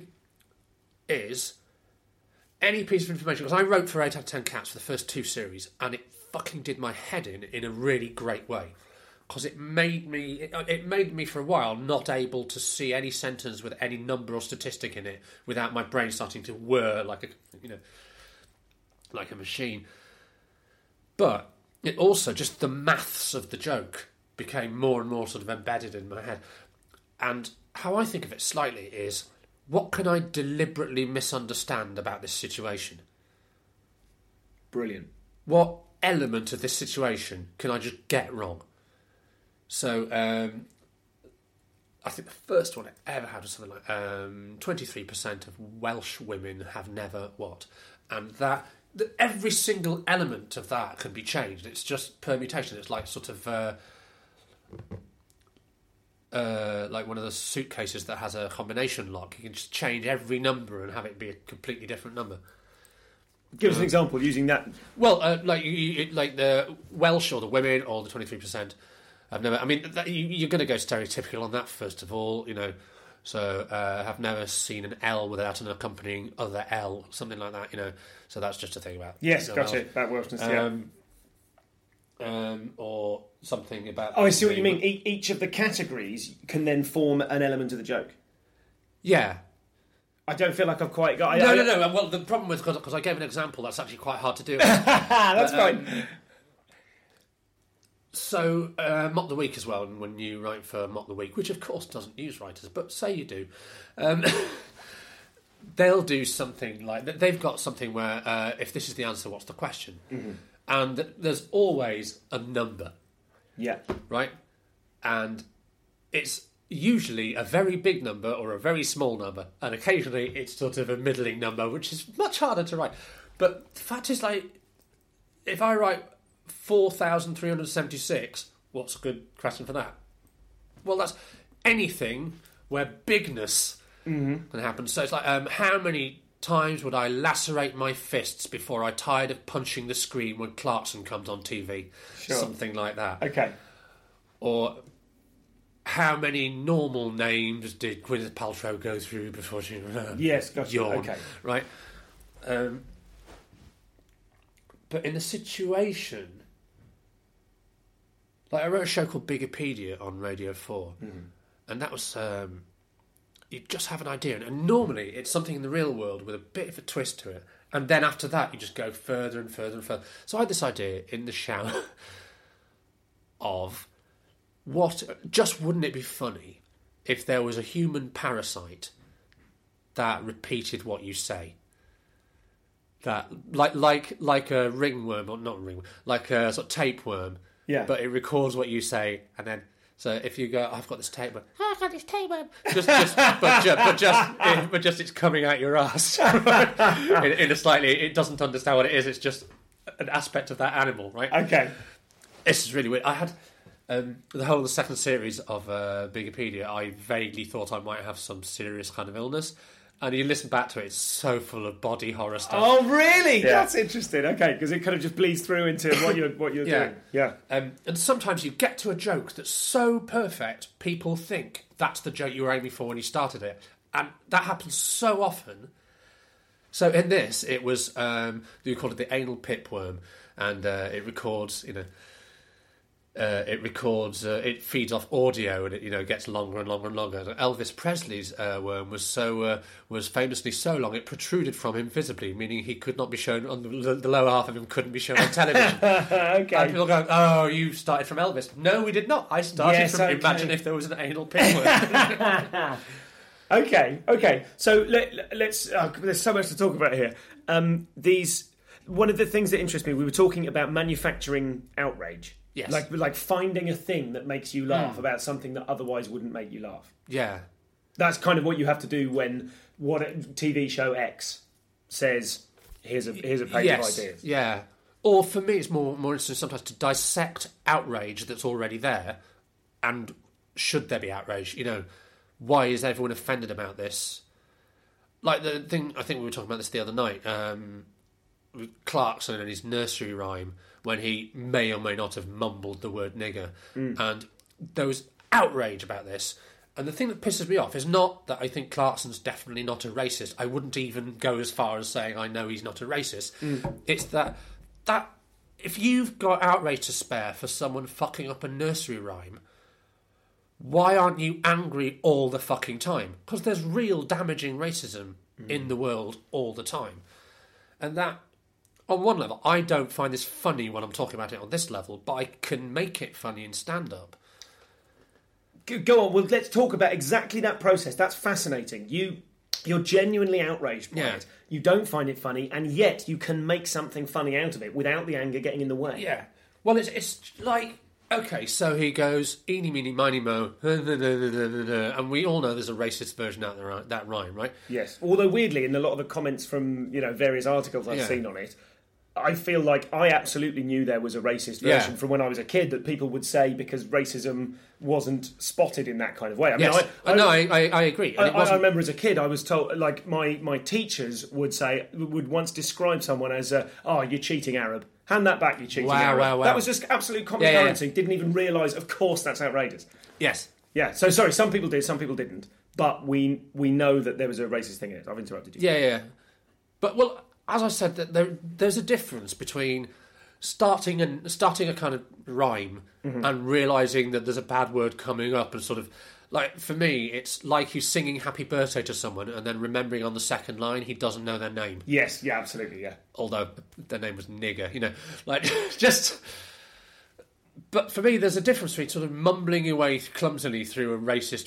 is any piece of information, because I wrote for eight out of ten Cats for the first two series, and it fucking did my head in in a really great way. Because it made me, it, it made me for a while not able to see any sentence with any number or statistic in it without my brain starting to whir like a, you know, like a machine. But it also, just the maths of the joke became more and more sort of embedded in my head. And how I think of it slightly is, what can I deliberately misunderstand about this situation? Brilliant. What element of this situation can I just get wrong? So um, I think the first one I ever had was something like um, twenty-three percent of Welsh women have never what, and that. Every single element of that can be changed. It's just permutation. It's like sort of uh, uh, like one of those suitcases that has a combination lock. You can just change every number and have it be a completely different number. Give us an example using that. Well, uh, like you, you, like the Welsh or the women or the twenty-three percent. I've never. I mean, that, you, you're going to go stereotypical on that first of all. You know. So uh, I've never seen an L without an accompanying other L, something like that, you know. So that's just a thing about... Yes, you know, gotcha. That Welshness, yeah. Um, um, or something about... Oh, I see what you mean. E- each of the categories can then form an element of the joke. Yeah. I don't feel like I've quite got... I, no, I, no, no. Well, the problem with... Because I gave an example, that's actually quite hard to do. That's but, fine. Um, So, uh, Mock the Week as well, and when you write for Mock the Week, which of course doesn't use writers, but say you do, um, they'll do something like... They've got something where, uh, if this is the answer, what's the question? Mm-hmm. And there's always a number. Yeah. Right? And it's usually a very big number or a very small number, and occasionally it's sort of a middling number, which is much harder to write. But the fact is, like, if I write... four thousand three hundred seventy-six. What's a good question for that? Well, that's anything where bigness mm-hmm. can happen. So it's like, um, how many times would I lacerate my fists before I tired of punching the screen when Clarkson comes on T V? Sure. Something like that. Okay. Or how many normal names did Gwyneth Paltrow go through before she... Uh, yes, gotcha. Yawn, okay. Right? Um, but in a situation... Like, I wrote a show called Bigopedia on Radio four, mm-hmm. and that was... Um, you just have an idea, and normally it's something in the real world with a bit of a twist to it, and then after that you just go further and further and further. So I had this idea in the shower of what... Just wouldn't it be funny if there was a human parasite that repeated what you say? That like like like a ringworm, or not a ringworm, like a sort of tapeworm. Yeah. But it records what you say, and then so if you go, I've got this tapeworm. Oh, I've got this tapeworm. Just, just, but, just, but just, it, but just, it's coming out your ass in, in a slightly. It doesn't understand what it is. It's just an aspect of that animal, right? Okay. This is really weird. I had um, the whole of the second series of uh, Bigopedia. I vaguely thought I might have some serious kind of illness. And you listen back to it, it's so full of body horror stuff. Oh, really? Yeah. That's interesting. Okay, because it kind of just bleeds through into what you're what you're yeah. doing. Yeah. Um, and sometimes you get to a joke that's so perfect, people think that's the joke you were aiming for when you started it, and that happens so often. So in this, it was um, you call it the anal pipworm, and uh, it records, you know. Uh, it records, uh, it feeds off audio, and it, you know, gets longer and longer and longer. Elvis Presley's uh, worm was so uh, was famously so long it protruded from him visibly, meaning he could not be shown on the, the lower half of him couldn't be shown on television. Okay. And people go, "Oh, you started from Elvis." No, we did not. I started Yes, from okay. Imagine if there was an anal pipworm. Okay, okay. So let, let's. Uh, there's so much to talk about here. Um, these one of the things that interests me. We were talking about manufacturing outrage. Yes. Like like finding a thing that makes you laugh Mm. about something that otherwise wouldn't make you laugh. Yeah. That's kind of what you have to do when what T V show X says, here's a here's a page yes. of ideas. Yeah. Or for me, it's more more interesting sometimes to dissect outrage that's already there, and should there be outrage? You know, why is everyone offended about this? Like the thing, I think we were talking about this the other night. Um, with Clarkson and his nursery rhyme, when he may or may not have mumbled the word nigger, mm. and there was outrage about this. And the thing that pisses me off is not that I think Clarkson's definitely not a racist. I wouldn't even go as far as saying I know he's not a racist. Mm. It's that that if you've got outrage to spare for someone fucking up a nursery rhyme, why aren't you angry all the fucking time? Because there's real damaging racism mm. in the world all the time. And that, on one level, I don't find this funny when I'm talking about it on this level, but I can make it funny in stand-up. Go on, well, let's talk about exactly that process. That's fascinating. You, you're genuinely outraged by Yeah. it. You don't find it funny, and yet you can make something funny out of it without the anger getting in the way. Yeah. Well, it's it's like Okay, so he goes, eeny, meeny, miny, mo, and we all know there's a racist version out there, that rhyme, right? Yes. Although, weirdly, in a lot of the comments from, you know, various articles I've Yeah. seen on it, I feel like I absolutely knew there was a racist version Yeah. from when I was a kid that people would say because racism wasn't spotted in that kind of way. I mean, Yes. I, I, no, I, I, I agree. And I, it I wasn't- remember as a kid, I was told, like, my, my teachers would say, would once describe someone as, uh, oh, you're cheating Arab. Hand that back, you cheating Wow, Arab. wow, wow. That was just absolute common Yeah, yeah, currency. yeah. Didn't even realise, of course, that's outrageous. Yes. Yeah, so sorry, some people did, some people didn't. But we we know that there was a racist thing in it. I've interrupted you. Yeah, yeah. But, well, as I said, that there, there's a difference between starting and starting a kind of rhyme Mm-hmm. and realising that there's a bad word coming up and sort of... Like, for me, it's like you singing happy birthday to someone and then remembering on the second line he doesn't know their name. Yes, yeah, absolutely, yeah. Although their name was Nigger, you know. Like, just... But for me, there's a difference between sort of mumbling your way clumsily through a racist...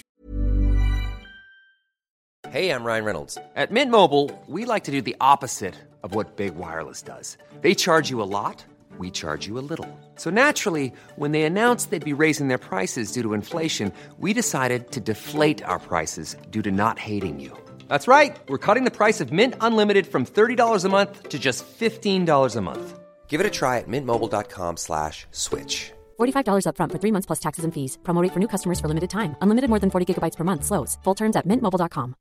Hey, I'm Ryan Reynolds. At Mint Mobile, we like to do the opposite of what Big Wireless does. They charge you a lot, we charge you a little. So naturally, when they announced they'd be raising their prices due to inflation, we decided to deflate our prices due to not hating you. That's right. We're cutting the price of Mint Unlimited from thirty dollars a month to just fifteen dollars a month. Give it a try at mintmobile.com slash switch. forty-five dollars up front for three months plus taxes and fees. Promo rate for new customers for limited time. Unlimited more than forty gigabytes per month. Slows full terms at mint mobile dot com.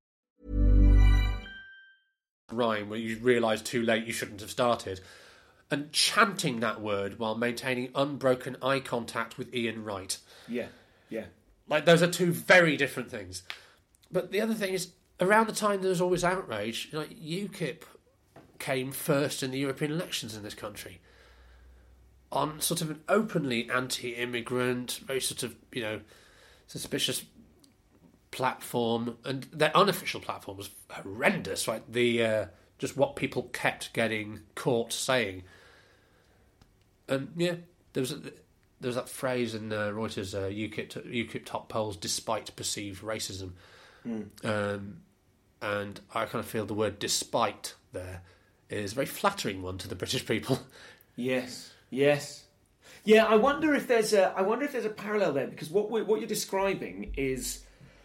rhyme where you realise too late you shouldn't have started, and chanting that word while maintaining unbroken eye contact with Ian Wright. Yeah, yeah. Like, those are two very different things. But the other thing is, around the time there was always outrage, like, UKIP came first in the European elections in this country on sort of an openly anti-immigrant, very sort of, you know, suspicious platform, and their unofficial platform was horrendous. Like, the uh, just what people kept getting caught saying. And yeah, there was a, there was that phrase in uh, Reuters, uh, UKIP, UKIP top polls despite perceived racism. Mm. Um, and I kind of feel the word despite there is a very flattering one to the British people. Yes, yes. Yeah, I wonder if there's a I wonder if there's a parallel there, because what we're, what you're describing is,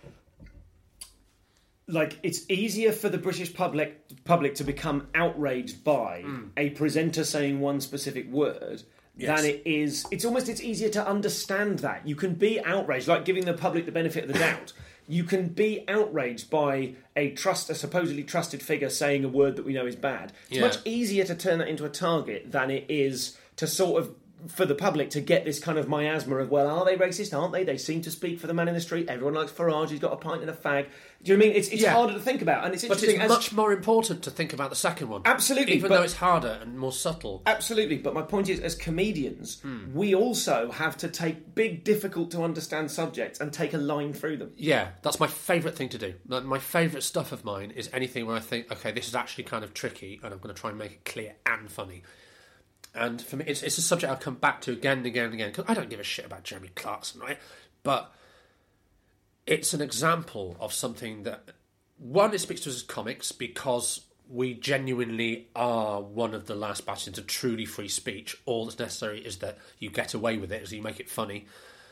like, it's easier for the British public public to become outraged by mm. a presenter saying one specific word yes. than it is. It's almost it's easier to understand that. You can be outraged, like giving the public the benefit of the doubt. You can be outraged by a trust, a supposedly trusted figure saying a word that we know is bad. It's yeah. much easier to turn that into a target than it is to sort of, for the public to get this kind of miasma of, well, are they racist? Aren't they? They seem to speak for the man in the street. Everyone likes Farage. He's got a pint and a fag. Do you know what I mean? It's, it's yeah. harder to think about. And it's but interesting. it's as, much more important to think about the second one. Absolutely. Even but, though it's harder and more subtle. Absolutely. But my point is, as comedians, mm. we also have to take big, difficult to understand subjects and take a line through them. Yeah, that's my favourite thing to do. My favourite stuff of mine is anything where I think, okay, this is actually kind of tricky and I'm going to try and make it clear and funny. And for me, it's, it's a subject I'll come back to again and again and again, because I don't give a shit about Jeremy Clarkson, right? But it's an example of something that, one, it speaks to us as comics, because we genuinely are one of the last bastions of truly free speech. All that's necessary is that you get away with it, as you make it funny.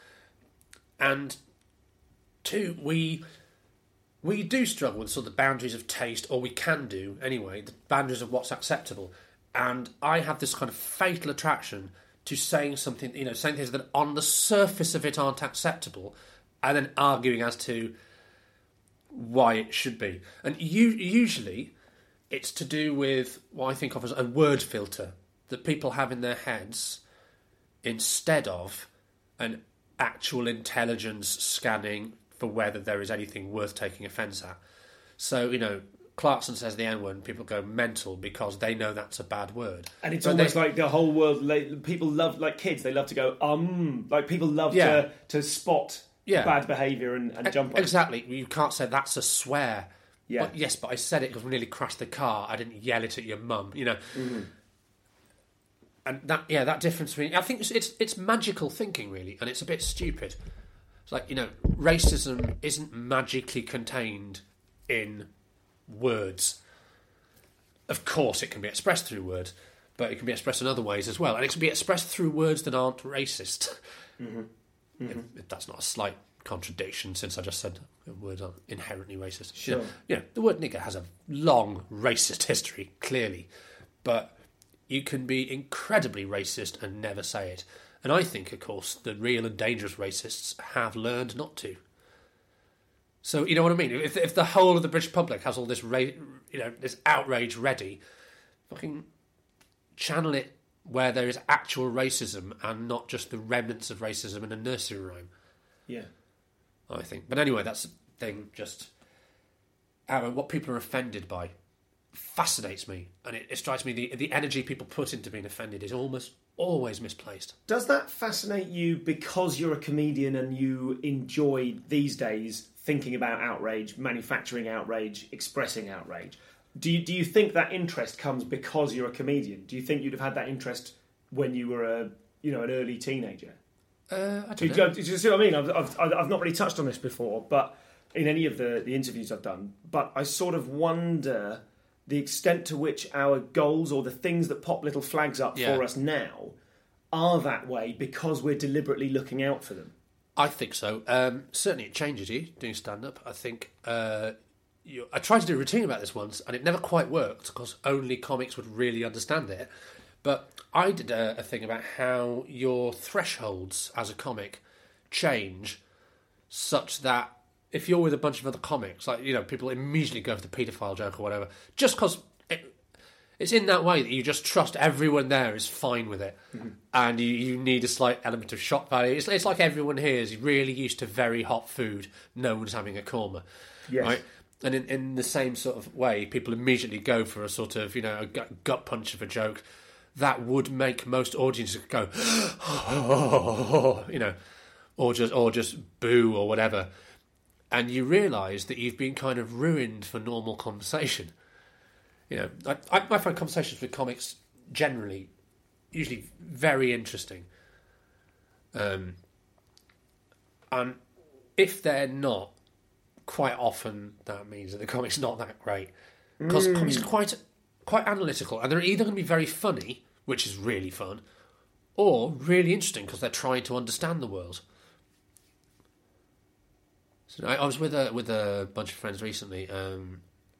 And two, we we do struggle with sort of the boundaries of taste, or we can do, anyway, the boundaries of what's acceptable. And I have this kind of fatal attraction to saying something, you know, saying things that on the surface of it aren't acceptable, and then arguing as to why it should be. And you, usually it's to do with what I think of as a word filter that people have in their heads instead of an actual intelligence scanning for whether there is anything worth taking offence at. So, you know, Clarkson says the N-word and people go mental because they know that's a bad word. And it's but almost they, like the whole world, like, people love, like kids, they love to go, um, like people love yeah. to, to spot yeah. bad behaviour and, and jump on Exactly. You can't say that's a swear. Yeah. But, yes, but I said it because we nearly crashed the car. I didn't yell it at your mum, you know. Mm-hmm. And that, yeah, that difference between... I think it's, it's it's magical thinking, really, and it's a bit stupid. It's like, you know, racism isn't magically contained in words. Of course it can be expressed through words, but it can be expressed in other ways as well, and it can be expressed through words that aren't racist. Mm-hmm. Mm-hmm. If, if that's not a slight contradiction, since I just said words aren't inherently racist. Sure. You know, you know, the word nigger has a long racist history, clearly, but you can be incredibly racist and never say it. And I think, of course, the real and dangerous racists have learned not to. So, you know what I mean? If, if the whole of the British public has all this, ra- you know, this outrage ready, fucking channel it where there is actual racism and not just the remnants of racism in a nursery rhyme. Yeah. I think. But anyway, that's the thing. Just uh, what people are offended by fascinates me. And it, it strikes me the, the energy people put into being offended is almost always misplaced. Does that fascinate you because you're a comedian and you enjoy these days thinking about outrage, manufacturing outrage, expressing outrage? Do you, do you think that interest comes because you're a comedian? Do you think you'd have had that interest when you were a you know an early teenager? Uh, I Do don't you, know. do you see what I mean? I've, I've, I've not really touched on this before, but in any of the, the interviews I've done, but I sort of wonder the extent to which our goals or the things that pop little flags up Yeah. for us now are that way because we're deliberately looking out for them. I think so. Um, certainly it changes you doing stand-up. I think... Uh, you, I tried to do a routine about this once, and it never quite worked because only comics would really understand it. But I did a, a thing about how your thresholds as a comic change such that if you're with a bunch of other comics, like, you know, people immediately go for the paedophile joke or whatever, just because it, it's in that way that you just trust everyone there is fine with it. Mm-hmm. And you, you need a slight element of shock value. It's, it's like everyone here is really used to very hot food. No one's having a korma. Yes. Right? And in, in the same sort of way, people immediately go for a sort of, you know, a gut, gut punch of a joke that would make most audiences go, you know, or just or just boo or whatever. And you realise that you've been kind of ruined for normal conversation. You know, I, I, I find conversations with comics generally usually very interesting. Um, and if they're not, quite often that means that the comic's not that great. Because mm. comics are quite, quite analytical, and they're either going to be very funny, which is really fun, or really interesting because they're trying to understand the world. So I, I was with a with a bunch of friends recently. Um,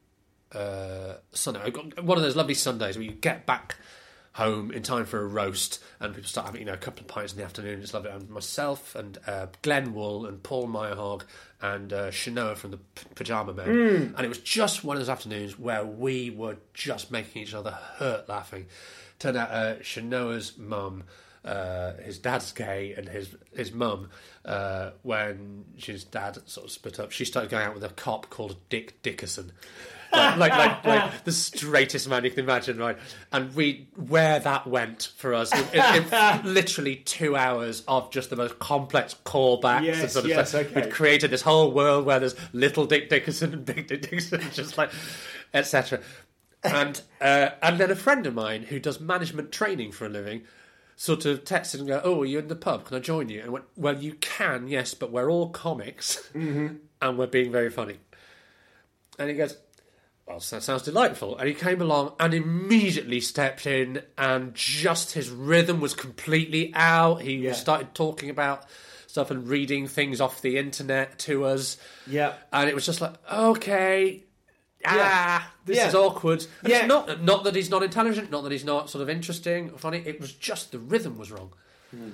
uh, Sunday, I got one of those lovely Sundays where you get back home in time for a roast, and people start having, you know, a couple of pints in the afternoon. It's lovely. And myself and uh, Glenn Wool and Paul Meyerhog and uh, Shanoa from the P- Pyjama Men, mm. and it was just one of those afternoons where we were just making each other hurt laughing. Turned out uh, Shanoa's mum. Uh, his dad's gay, and his his mum, uh, when his dad sort of split up, she started going out with a cop called Dick Dickerson, like, like like like the straightest man you can imagine, right? And we where that went for us, it, it, it, literally two hours of just the most complex callbacks. Yes, and sort of yes, stuff. okay. We'd created this whole world where there's little Dick Dickerson and big Dick Dickerson, just like et cetera. And uh, and then a friend of mine who does management training for a living sort of texted and go, "Oh, are you in the pub? Can I join you?" And I went, "Well, you can, yes, but we're all comics, mm-hmm. and we're being very funny." And he goes, "Well, that sounds delightful." And he came along and immediately stepped in, and just his rhythm was completely out. He Yeah. started talking about stuff and reading things off the internet to us. Yeah. And it was just like, okay... Ah, Yeah. this Yeah. is awkward. And Yeah. it's not not that he's not intelligent, not that he's not sort of interesting or funny. It was just the rhythm was wrong. Mm.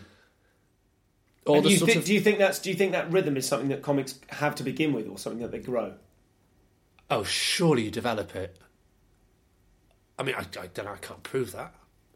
Or And the do, you sort thi- of do you think that's do you think that rhythm is something that comics have to begin with, or something that they grow? oh, surely you develop it. I mean, I, I don't know. I can't prove that.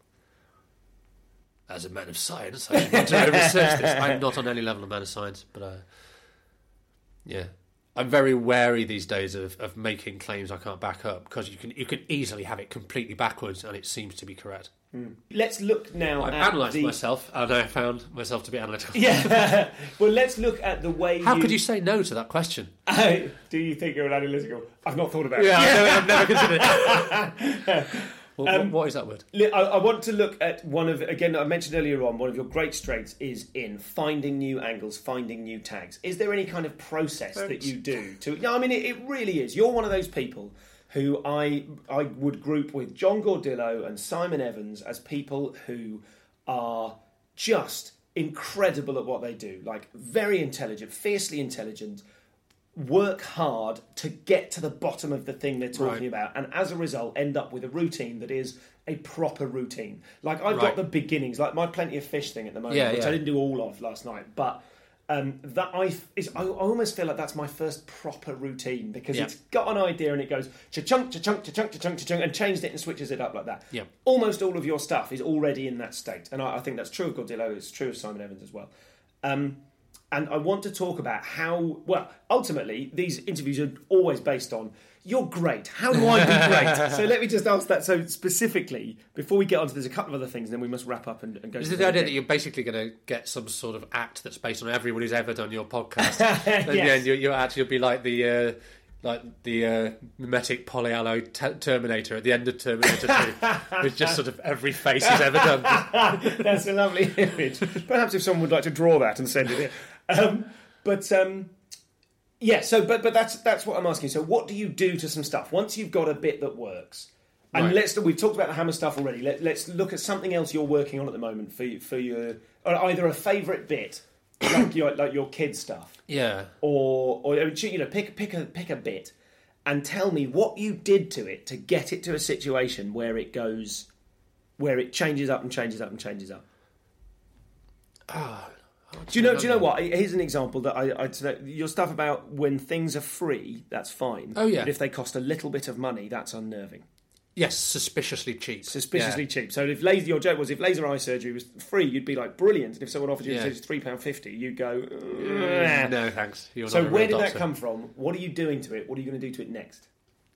As a man of science, I should want to research this. I'm not on any level a man of science, but uh, yeah. I'm very wary these days of, of making claims I can't back up, because you can you can easily have it completely backwards and it seems to be correct. Mm. Let's look now I've at analysed the... myself and I found myself to be analytical. Yeah. Well, let's look at the way How you... could you say no to that question? Do you think you're an analytical? I've not thought about Yeah, it. I've never, I've never considered it. What, Um, what is that word? I, I want to look at one of, again, I mentioned earlier on, one of your great strengths is in finding new angles, finding new tags. Is there any kind of process that Thanks. you do to... No, I mean, it, it really is. You're one of those people who I I would group with John Gordillo and Simon Evans as people who are just incredible at what they do. Like, very intelligent, fiercely intelligent, work hard to get to the bottom of the thing they're talking Right. about, and as a result end up with a routine that is a proper routine. Like, I've Right. got the beginnings, like my Plenty of Fish thing at the moment, Yeah, which yeah. I didn't do all of last night, but um, that I is I almost feel like that's my first proper routine, because Yeah. it's got an idea and it goes cha-chunk, cha-chunk, cha-chunk, cha-chunk, cha-chunk, and changed it and switches it up like that. Yeah. Almost all of your stuff is already in that state, and I, I think that's true of Gordillo, it's true of Simon Evans as well. Um, and I want to talk about how, well, ultimately, these interviews are always based on, you're great, how do I be great? So let me just ask that. So specifically, before we get on to, there's a couple of other things, and then we must wrap up and, and go Is to it the idea that you're basically going to get some sort of act that's based on everyone who's ever done your podcast? And Yes. then you, you actually will be like the uh, like the uh, mimetic polyallo t- Terminator at the end of Terminator two, with just sort of every face he's ever done. That's a lovely image. Perhaps if someone would like to draw that and send it in. Um, but um, yeah, so but but that's that's what I'm asking. So what do you do to some stuff once you've got a bit that works? And Right. let's we've talked about the Hammer stuff already. Let, let's look at something else you're working on at the moment for for your, or either a favourite bit, like your like your kids stuff, Yeah. or or you know pick pick a pick a bit and tell me what you did to it to get it to a situation where it goes, where it changes up and changes up and changes up. Do you know? Do you know what? Here's an example that I, I'd say. Your stuff about when things are free, that's fine. Oh, yeah. But if they cost a little bit of money, that's unnerving. Yes, suspiciously cheap. Suspiciously Yeah. cheap. So if laser, your joke was if laser eye surgery was free, you'd be like brilliant. And if someone offered you Yeah. three pound fifty, you'd go. Mm, no, thanks. You're So not a where real did that doctor. come from? What are you doing to it? What are you going to do to it next?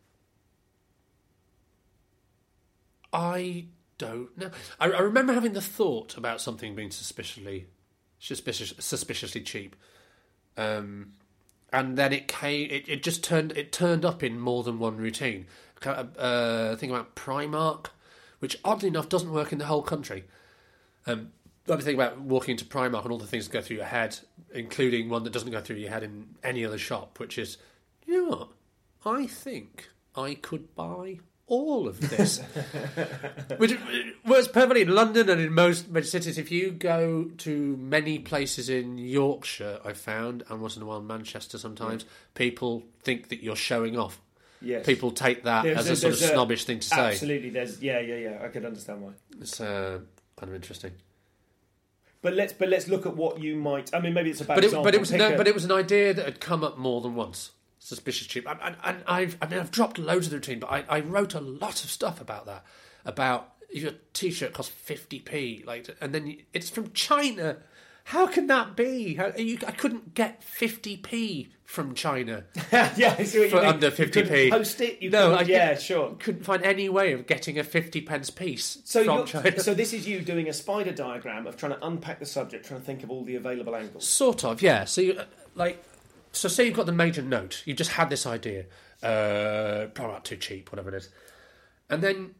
I don't know. I, I remember having the thought about something being suspiciously, suspicious, suspiciously cheap, um, and then it came. It, it just turned. It turned up in more than one routine. Uh, think about Primark, which oddly enough doesn't work in the whole country. Um, the other thing about walking into Primark and all the things that go through your head, including one that doesn't go through your head in any other shop, which is, you know what? I think I could buy all of this. Which works perfectly in London and in most major cities. If you go to many places in Yorkshire, I've found, and once in a while in Manchester sometimes, people think that you're showing off. Yes. People take that There's as a, sort of there's snobbish thing to say. Absolutely. There's yeah, yeah, yeah. I could understand why. It's uh, kind of interesting. But let's but let's look at what you might. I mean, maybe it's a bad But it, example. but it was Pick no, a- but it was an idea that had come up more than once. Suspicious cheap. And, and, and I've I mean I've dropped loads of the routine, but I, I wrote a lot of stuff about that. About your t-shirt costs fifty p, like, and then you, it's from China. How can that be? How, you, I couldn't get fifty p from China yeah, I see what you for mean. under You fifty couldn't p. Post it. You no, I couldn't- yeah, couldn't- sure. Couldn't find any way of getting a fifty pence piece So, from you're- China. so this is you doing a spider diagram of trying to unpack the subject, trying to think of all the available angles. Sort of, yeah. So, you, uh, like, so say you've got the major note. You just had this idea, uh, probably not too cheap, whatever it is, and then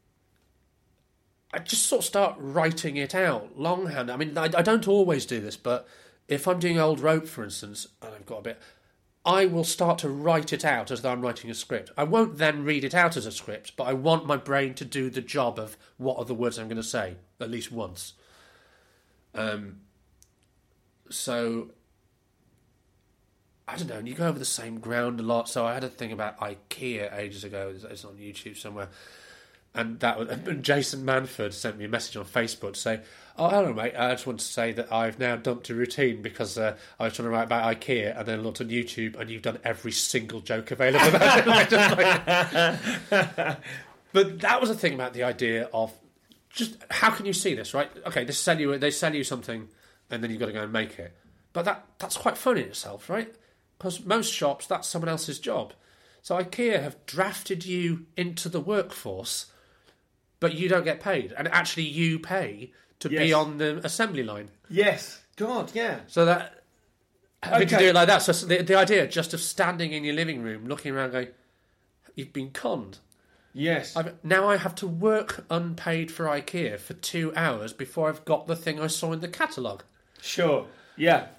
I just sort of start writing it out longhand. I mean, I, I don't always do this, but if I'm doing old rope, for instance, and I've got a bit, I will start to write it out as though I'm writing a script. I won't then read it out as a script, but I want my brain to do the job of what are the words I'm going to say at least once. Um. So. I don't know, and you go over the same ground a lot. So I had a thing about IKEA ages ago. It's, it's on YouTube somewhere. And that was, and Jason Manford sent me a message on Facebook to say, oh, hello, mate. I just want to say that I've now dumped a routine because uh, I was trying to write about IKEA and then looked on YouTube and you've done every single joke available about it. I just like... But that was the thing about the idea of just how can you see this, right? Okay, they sell you, they sell you something and then you've got to go and make it. But that that's quite fun in itself, right? Because most shops, that's someone else's job. So IKEA have drafted you into the workforce, but you don't get paid. And actually you pay to be Yes. on the assembly line. Yes. God, yeah. So that... Having to Okay. do it like that. So the, the idea just of standing in your living room, looking around going, you've been conned. Yes. I've, now I have to work unpaid for IKEA for two hours before I've got the thing I saw in the catalogue. Sure. Yeah.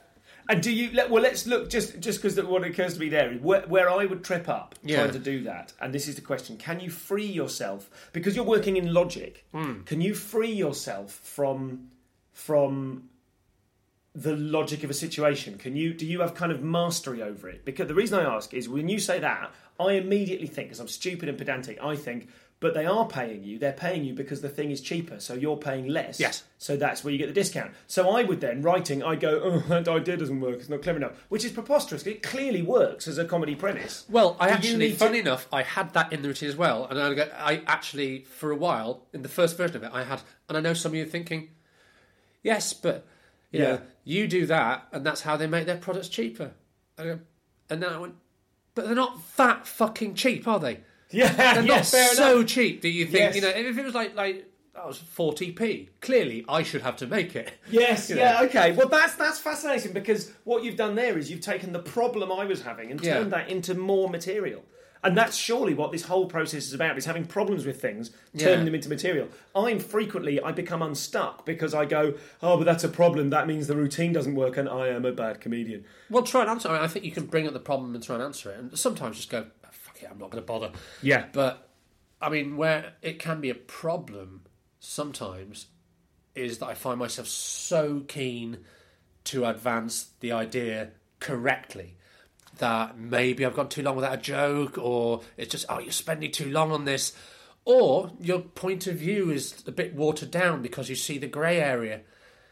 And do you? Well, let's look just just because what occurs to me there is where, where I would trip up Yeah. trying to do that. And this is the question: can you free yourself because you're working in logic? Mm. Can you free yourself from from the logic of a situation? Can you? Do you have kind of mastery over it? Because the reason I ask is when you say that, I immediately think, because I'm stupid and pedantic, I think. But they are paying you. They're paying you because the thing is cheaper, so you're paying less. Yes. So that's where you get the discount. So I would then, writing, I go, oh, that idea doesn't work. It's not clever enough. Which is preposterous. It clearly works as a comedy premise. Well, I Do you actually, need funny to- enough, I had that in the routine as well. And I, go, I actually, for a while, in the first version of it, I had, and I know some of you are thinking, yes, but you Yeah. know, you do that, and that's how they make their products cheaper. I go, and then I went, but they're not that fucking cheap, are they? Yeah, They're yes, not fair so enough. cheap that you think, Yes. you know, if it was like, like that was forty p, clearly I should have to make it. Yes, You know. yeah, okay. Well, that's that's fascinating because what you've done there is you've taken the problem I was having and Yeah. turned that into more material. And that's surely what this whole process is about, is having problems with things, turning Yeah. them into material. I'm frequently, I become unstuck because I go, oh, but that's a problem. That means the routine doesn't work and I am a bad comedian. Well, try and answer it. I, mean, I think you can bring up the problem and try and answer it. And sometimes just go, oh, fuck it, I'm not going to bother. Yeah. But, I mean, where it can be a problem sometimes is that I find myself so keen to advance the idea correctly that maybe I've gone too long without a joke, or it's just, oh, you're spending too long on this. Or your point of view is a bit watered down because you see the grey area.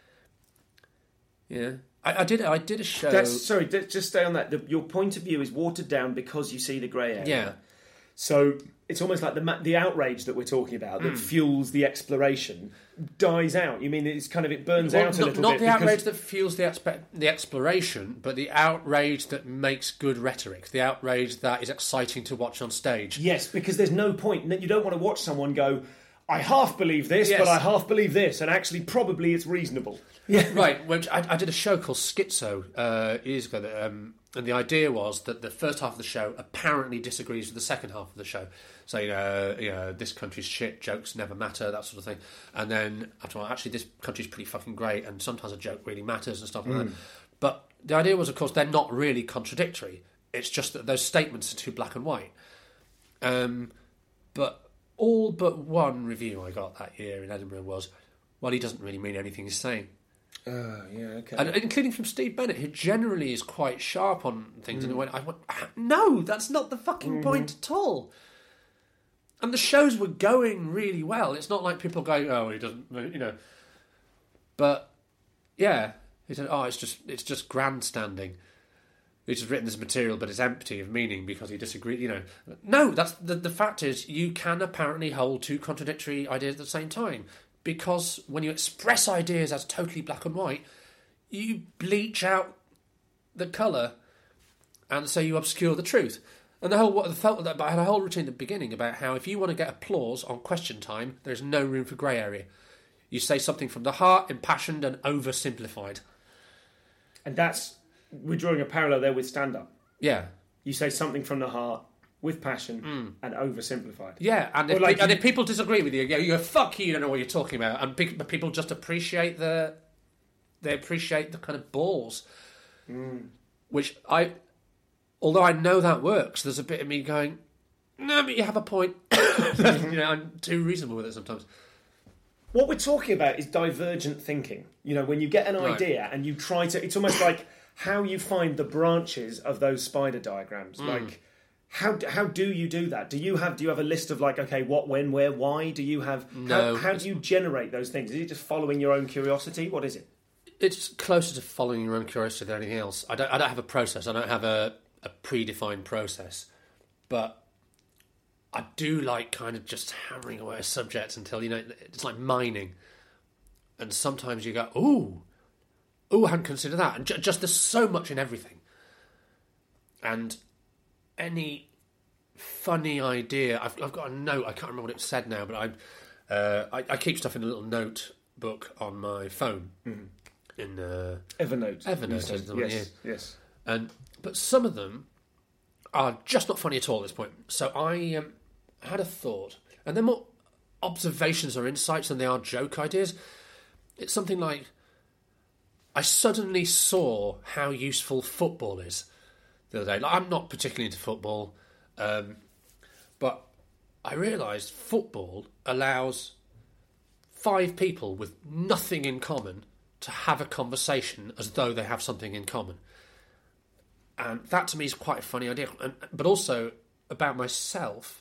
Yeah. I, I did I did a show... That's, sorry, d- just stay on that. The, your point of view is watered down because you see the grey area. Yeah. So it's almost like the ma- the outrage that we're talking about Hmm. that fuels the exploration dies out. You mean it's kind of it burns Well, out a not, little not bit the because- outrage that fuels the expe- the exploration, but the outrage that makes good rhetoric. The outrage that is exciting to watch on stage. Yes, because there's no point. You don't want to watch someone go, I half believe this, Yes. but I half believe this, and actually probably it's reasonable. Yeah. Right. Which I, I did a show called Schizo uh, years ago, that, um, and the idea was that the first half of the show apparently disagrees with the second half of the show. So, you know, you know, this country's shit, jokes never matter, that sort of thing. And then after all, actually, this country's pretty fucking great, and sometimes a joke really matters and stuff like that. But the idea was, of course, they're not really contradictory. It's just that those statements are too black and white. Um, but all but one review I got that year in Edinburgh was, well, he doesn't really mean anything he's saying. Oh, yeah, okay. And including from Steve Bennett, who generally is quite sharp on things. And I went, I went, no, that's not the fucking point at all. And the shows were going really well. It's not like people going, oh, he doesn't, you know. But yeah, he said, oh, it's just it's just grandstanding. He's just written this material, but it's empty of meaning because he disagrees. You know, no, that's the the fact is you can apparently hold two contradictory ideas at the same time. Because when you express ideas as totally black and white, you bleach out the colour, and so you obscure the truth. And the whole what felt that I had a whole routine at the beginning about how if you want to get applause on question time, there's no room for grey area. You say something from the heart, impassioned and oversimplified. And that's, we're drawing a parallel there with stand-up. Yeah. You say something from the heart, with passion, and oversimplified. Yeah, and Or if, like pe- and you- if people disagree with you, you go, you go, fuck you, you don't know what you're talking about. And pe- but people just appreciate the, they appreciate the kind of balls. Which I, although I know that works, there's a bit of me going, no, but you have a point. You know, I'm too reasonable with it sometimes. What we're talking about is divergent thinking. You know, when you get an Right. idea and you try to... It's almost like how you find the branches of those spider diagrams. Like, how how do you do that? Do you have do you have a list of like, okay, what, when, where, why? Do you have... No. How, how do you generate those things? Is it just following your own curiosity? What is it? It's closer to following your own curiosity than anything else. I don't, I don't have a process. I don't have a, a predefined process. But I do like kind of just hammering away a subject until, you know, it's like mining. And sometimes you go, ooh, ooh, I hadn't considered that. And ju- just there's so much in everything. And any funny idea, I've, I've got a note, I can't remember what it said now, but I, uh, I, I keep stuff in a little notebook on my phone. Mm-hmm. In uh, Evernote. Evernote, you said. is the one, Yes, yes. and but some of them are just not funny at all at this point. So I um, had a thought, and they're more observations or insights than they are joke ideas. It's something like, I suddenly saw how useful football is the other day. Like, I'm not particularly into football, um, but I realised football allows five people with nothing in common to have a conversation as though they have something in common. And that to me is quite a funny idea. And, but also, about myself,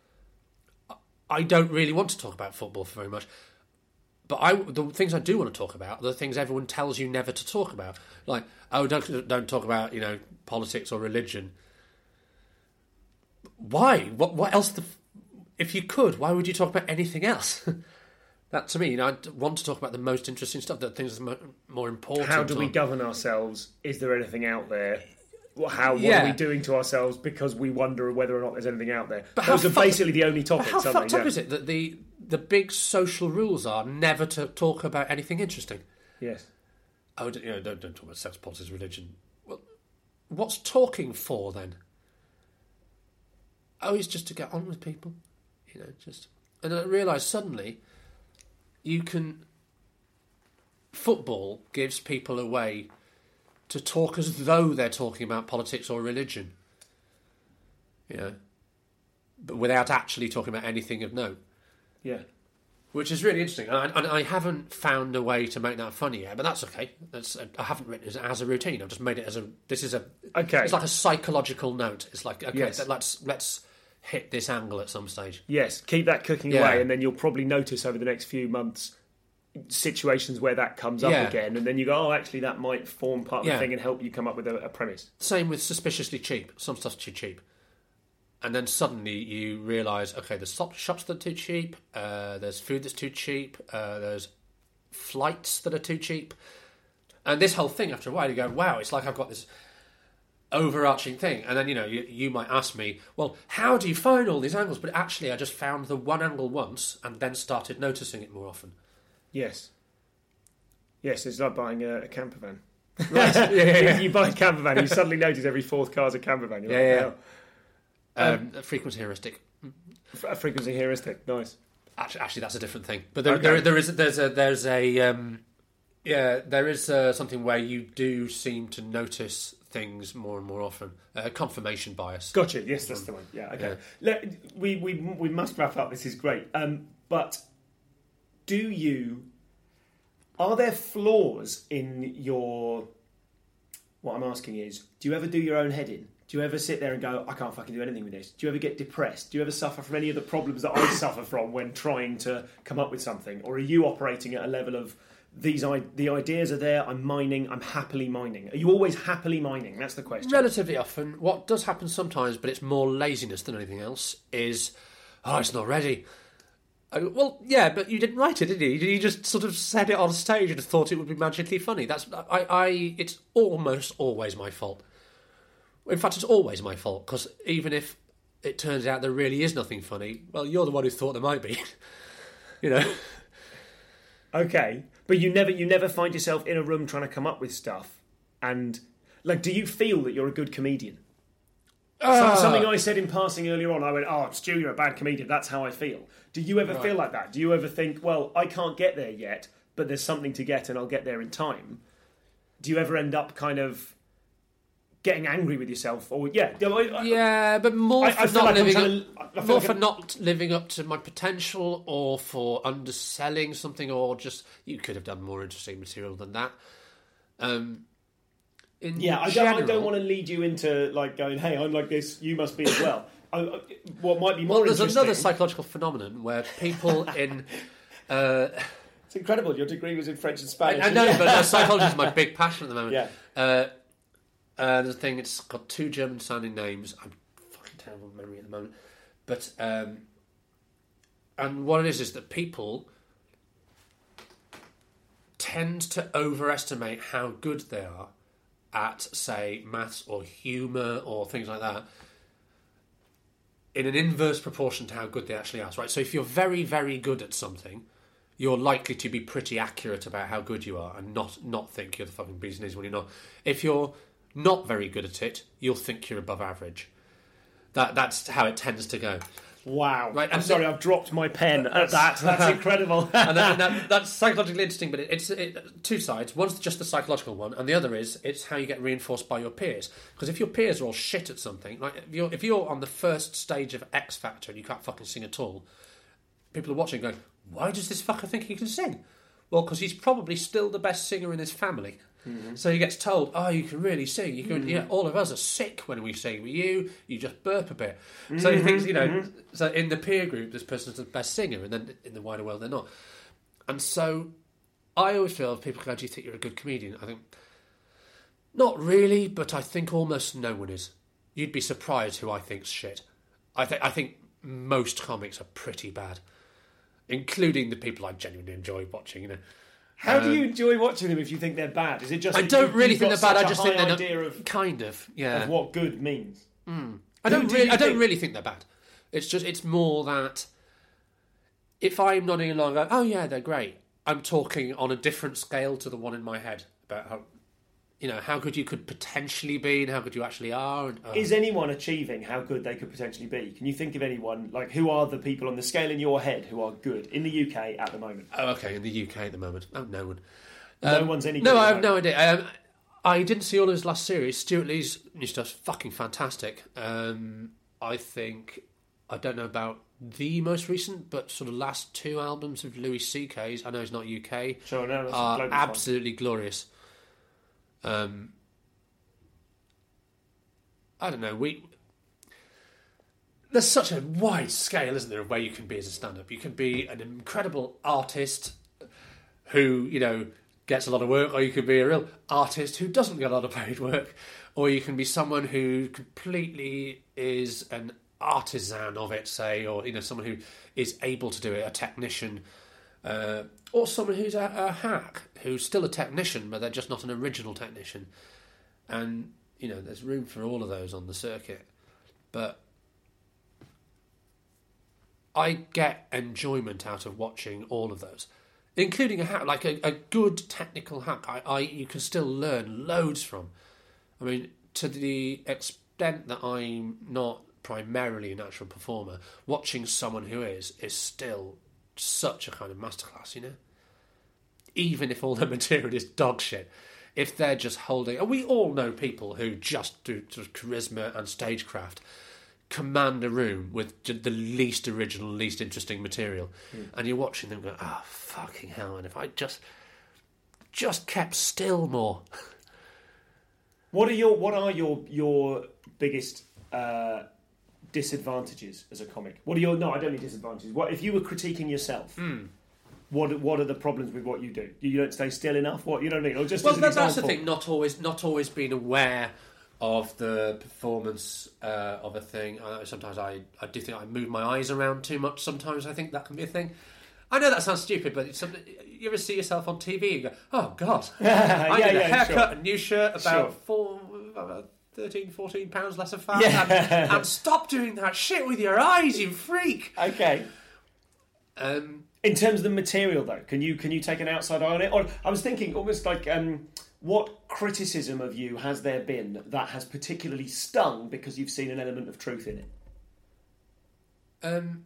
I don't really want to talk about football very much. But I, the things I do want to talk about are the things everyone tells you never to talk about. Like, oh, don't, don't talk about, you know, politics or religion. Why? What, what else? The, if you could, why would you talk about anything else? That, to me, you know, I want to talk about the most interesting stuff, the things that are more important. How do we or, govern ourselves? Is there anything out there? How, what yeah. are we doing to ourselves because we wonder whether or not there's anything out there? But Those are fu- basically the only topics. How fucked they? up yeah. is it that the the big social rules are never to talk about anything interesting? Yes. Oh, you know, don't, don't talk about sex, politics, religion. Well, what's talking for then? Oh, it's just to get on with people, you know. Just and I realised suddenly, you can. Football gives people a way to talk as though they're talking about politics or religion, you know, but without actually talking about anything of note. Yeah. Which is really interesting. And I, and I haven't found a way to make that funny yet, but that's okay. That's, I haven't written it as a routine. I've just made it as a... This is a... Okay. It's like a psychological note. It's like, okay, Yes. let's let's hit this angle at some stage. Yes, keep that cooking Yeah. away, and then you'll probably notice over the next few months situations where that comes up Yeah. again, and then you go, oh, actually, that might form part of Yeah. the thing and help you come up with a, a premise. Same with suspiciously cheap. Some stuff's too cheap. And then suddenly you realise, okay, there's shop- shops that are too cheap, uh, there's food that's too cheap, uh, there's flights that are too cheap. And this whole thing, after a while, you go, wow, it's like I've got this overarching thing. And then, you know, you, you might ask me, well, how do you find all these angles? But actually, I just found the one angle once and then started noticing it more often. Yes. Yes, it's like buying a, a camper van. Right. yeah, yeah, yeah. You buy a camper van, you suddenly notice every fourth car's a camper van. You're Yeah, like, yeah. oh. Um, frequency heuristic. A frequency heuristic, nice. Actually, actually, that's a different thing. But there, Okay. there, there is there's a there's a um, yeah there is uh, something where you do seem to notice things more and more often. Uh, confirmation bias. Gotcha. Yes, that's the one. Yeah. Okay. Yeah. Let, we we we must wrap up. This is great. Um, but do you? Are there flaws in your? What I'm asking is, do you ever do your own head in? Do you ever sit there and go, I can't fucking do anything with this? Do you ever get depressed? Do you ever suffer from any of the problems that I suffer from when trying to come up with something? Or are you operating at a level of these? I, the ideas are there. I'm mining. I'm happily mining. Are you always happily mining? That's the question. Relatively often, what does happen sometimes, but it's more laziness than anything else, is, oh, it's not ready. I go, well, yeah, but you didn't write it, did you? You just sort of said it on stage and thought it would be magically funny. That's I, I. It's almost always my fault. In fact, it's always my fault, because even if it turns out there really is nothing funny, well, you're the one who thought there might be. You know. Okay, but you never you never find yourself in a room trying to come up with stuff, and like, do you feel that you're a good comedian? Uh, Some, something I said in passing earlier on, I went, "Oh, Stu, you're a bad comedian. That's how I feel." Do you ever Right. feel like that? Do you ever think, "Well, I can't get there yet, but there's something to get, and I'll get there in time"? Do you ever end up kind of getting angry with yourself, or yeah, I, I, Yeah, but more I- for I feel not like I'm living trying up, to- I feel more like for I'm- not living up to my potential, or for underselling something, or just you could have done more interesting material than that. Um, in yeah, I don't, general, I don't want to lead you into like going, "Hey, I'm like this. You must be as well." I, I, what might be more Well, there's interesting? another psychological phenomenon where people in. Uh, It's incredible. Your degree was in French and Spanish. I, I know, but uh, psychology is my big passion at the moment. Yeah. Uh, uh, the thing, it's got two German-sounding names. I'm fucking terrible with memory at the moment. But, um, and what it is is that people tend to overestimate how good they are at, say, maths or humour or things like that, in an inverse proportion to how good they actually are. Right? So if you're very, very good at something, you're likely to be pretty accurate about how good you are and not, not think you're the fucking bee's knees when you're not. If you're not very good at it, you'll think you're above average. That That's how it tends to go. Wow. Right, I'm and sorry, the- I've dropped my pen at that. That's incredible. and, that, and that, that's psychologically interesting, but it, it's it, two sides. One's just the psychological one, and the other is it's how you get reinforced by your peers. Because if your peers are all shit at something, like if you're, if you're on the first stage of X Factor and you can't fucking sing at all, people are watching going, why does this fucker think he can sing? Well, because he's probably still the best singer in his family. Mm-hmm. So he gets told, oh, you can really sing. You can, mm-hmm. yeah, all of us are sick when we sing. With you, you just burp a bit. Mm-hmm. So he thinks, you know, mm-hmm. so in the peer group, this person's the best singer, and then in the wider world, they're not. And so I always feel if people go, do you think you're a good comedian? I think, not really, but I think almost no one is. You'd be surprised who I think's shit. I, th- I think most comics are pretty bad, including the people I genuinely enjoy watching, you know. How um, do you enjoy watching them if you think they're bad? Is it just I that don't you, really you've think got they're bad. such I just a think high they're idea not, of, kind of, yeah. of what good means? Mm. I Who don't do really, you I don't think- really think they're bad. It's just it's more that if I'm nodding along, going, oh yeah, they're great. I'm talking on a different scale to the one in my head about how, you know, how good you could potentially be and how good you actually are. And, oh. Is anyone achieving how good they could potentially be? Can you think of anyone, like, who are the people on the scale in your head who are good in the U K at the moment? Oh, okay, in the U K at the moment, oh, no one. No Um, one's any good. No, at I the have no moment. idea. Um, I didn't see all of his last series. Stuart Lee's new stuff's fucking fantastic. Um, I think, I don't know about the most recent, but sort of last two albums of Louis C K's, I know he's not U K, Sure, no, that's are global fine. absolutely glorious. Um, I don't know, we... There's such a wide scale, isn't there, of where you can be as a stand-up. You can be an incredible artist who, you know, gets a lot of work, or you could be a real artist who doesn't get a lot of paid work, or you can be someone who completely is an artisan of it, say, or, you know, someone who is able to do it, a technician, uh, or someone who's a, a hack, who's still a technician, but they're just not an original technician. And, you know, there's room for all of those on the circuit. But I get enjoyment out of watching all of those, including a hack, like a, a good technical hack. I, I you can still learn loads from. I mean, to the extent that I'm not primarily a natural performer, watching someone who is is still such a kind of masterclass, you know. Even if all the material is dog shit, if they're just holding, and we all know people who just do sort of charisma and stagecraft, command a room with j- the least original, least interesting material, mm. and you're watching them go, oh, fucking hell, and if I just just kept still more. What are your What are your your biggest uh, disadvantages as a comic? What are your no? I don't need disadvantages. What if you were critiquing yourself? Mm. What What are the problems with what you do? You don't stay still enough. What you know what I mean? Or just Well, as an that, that's the example. thing. Not always, not always being aware of the performance uh, of a thing. Uh, sometimes I, I do think I move my eyes around too much. Sometimes I think that can be a thing. I know that sounds stupid, but it's something, you ever see yourself on T V and go, "Oh God, I yeah, need a yeah, haircut, sure. a new shirt, about Sure. four, about thirteen, fourteen pounds less of fat, Yeah. and, and stop doing that shit with your eyes, you freak." Okay. Um, In terms of the material, though, can you can you take an outside eye on it? Or I was thinking almost like, um, what criticism of you has there been that has particularly stung because you've seen an element of truth in it? Um,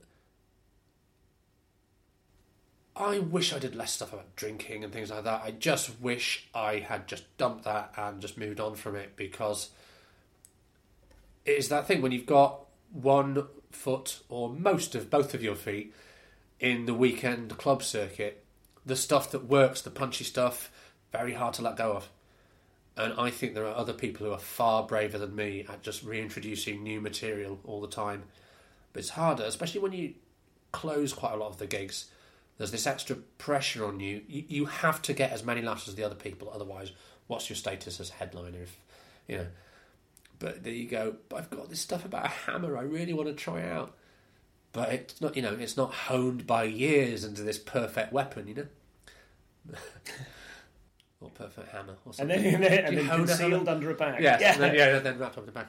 I wish I did less stuff about drinking and things like that. I just wish I had just dumped that and just moved on from it, because it is that thing when you've got one foot or most of both of your feet in the weekend club circuit, the stuff that works, the punchy stuff, very hard to let go of. And I think there are other people who are far braver than me at just reintroducing new material all the time. But it's harder, especially when you close quite a lot of the gigs. There's this extra pressure on you. You, you have to get as many laughs as the other people, otherwise, what's your status as headliner? If you know. But there you go. But I've got this stuff about a hammer I really want to try out. But it's not, you know, it's not honed by years into this perfect weapon, you know. Or perfect hammer, or And something. then, and then, and Do you then hone a concealed hammer? under a bag. Yes, yeah. and then, yeah, then wrapped up in the bag.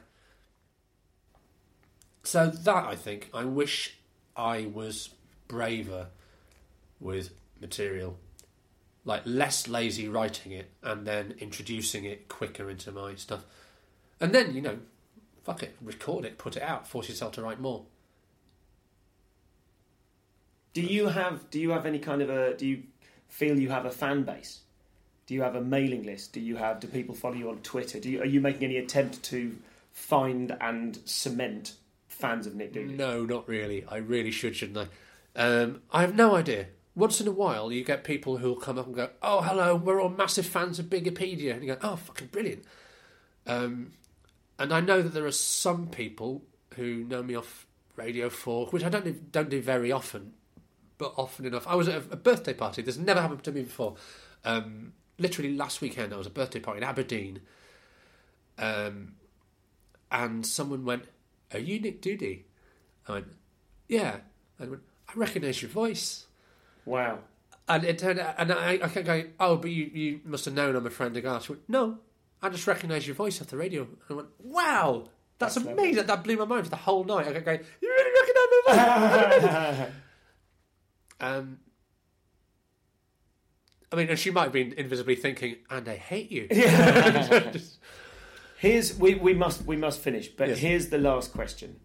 So that, I think, I wish I was braver with material, like less lazy writing it and then introducing it quicker into my stuff, and then, you know, fuck it, record it, put it out, force yourself to write more. Do you have do you have any kind of a do you feel you have a fan base? Do you have a mailing list? Do you have do people follow you on Twitter? Do you, are you making any attempt to find and cement fans of Nick Doody? No, not really. I really should, shouldn't I? Um, I have no idea. Once in a while, you get people who'll come up and go, "Oh, hello, we're all massive fans of Bigopedia," and you go, "Oh, fucking brilliant." Um, and I know that there are some people who know me off Radio four, which I don't do, don't do very often. But often enough, I was at a birthday party. This never happened to me before. Um, literally last weekend, I was at a birthday party in Aberdeen, um, and someone went, "Are you Nick Doody?" I went, "Yeah." And I went, "I recognise your voice." Wow. And it turned out, and I, I kept going, "Oh, but you, you must have known I'm a friend of Garth." She went, "No, I just recognise your voice off the radio." And I went, "Wow, that's, that's amazing!" Lovely. That blew my mind for the whole night. I kept going, "You really recognise my voice?" Um, I mean, and she might have been invisibly thinking, "And I hate you." Yeah. Here's we, we must we must finish, but yes. Here's the last question.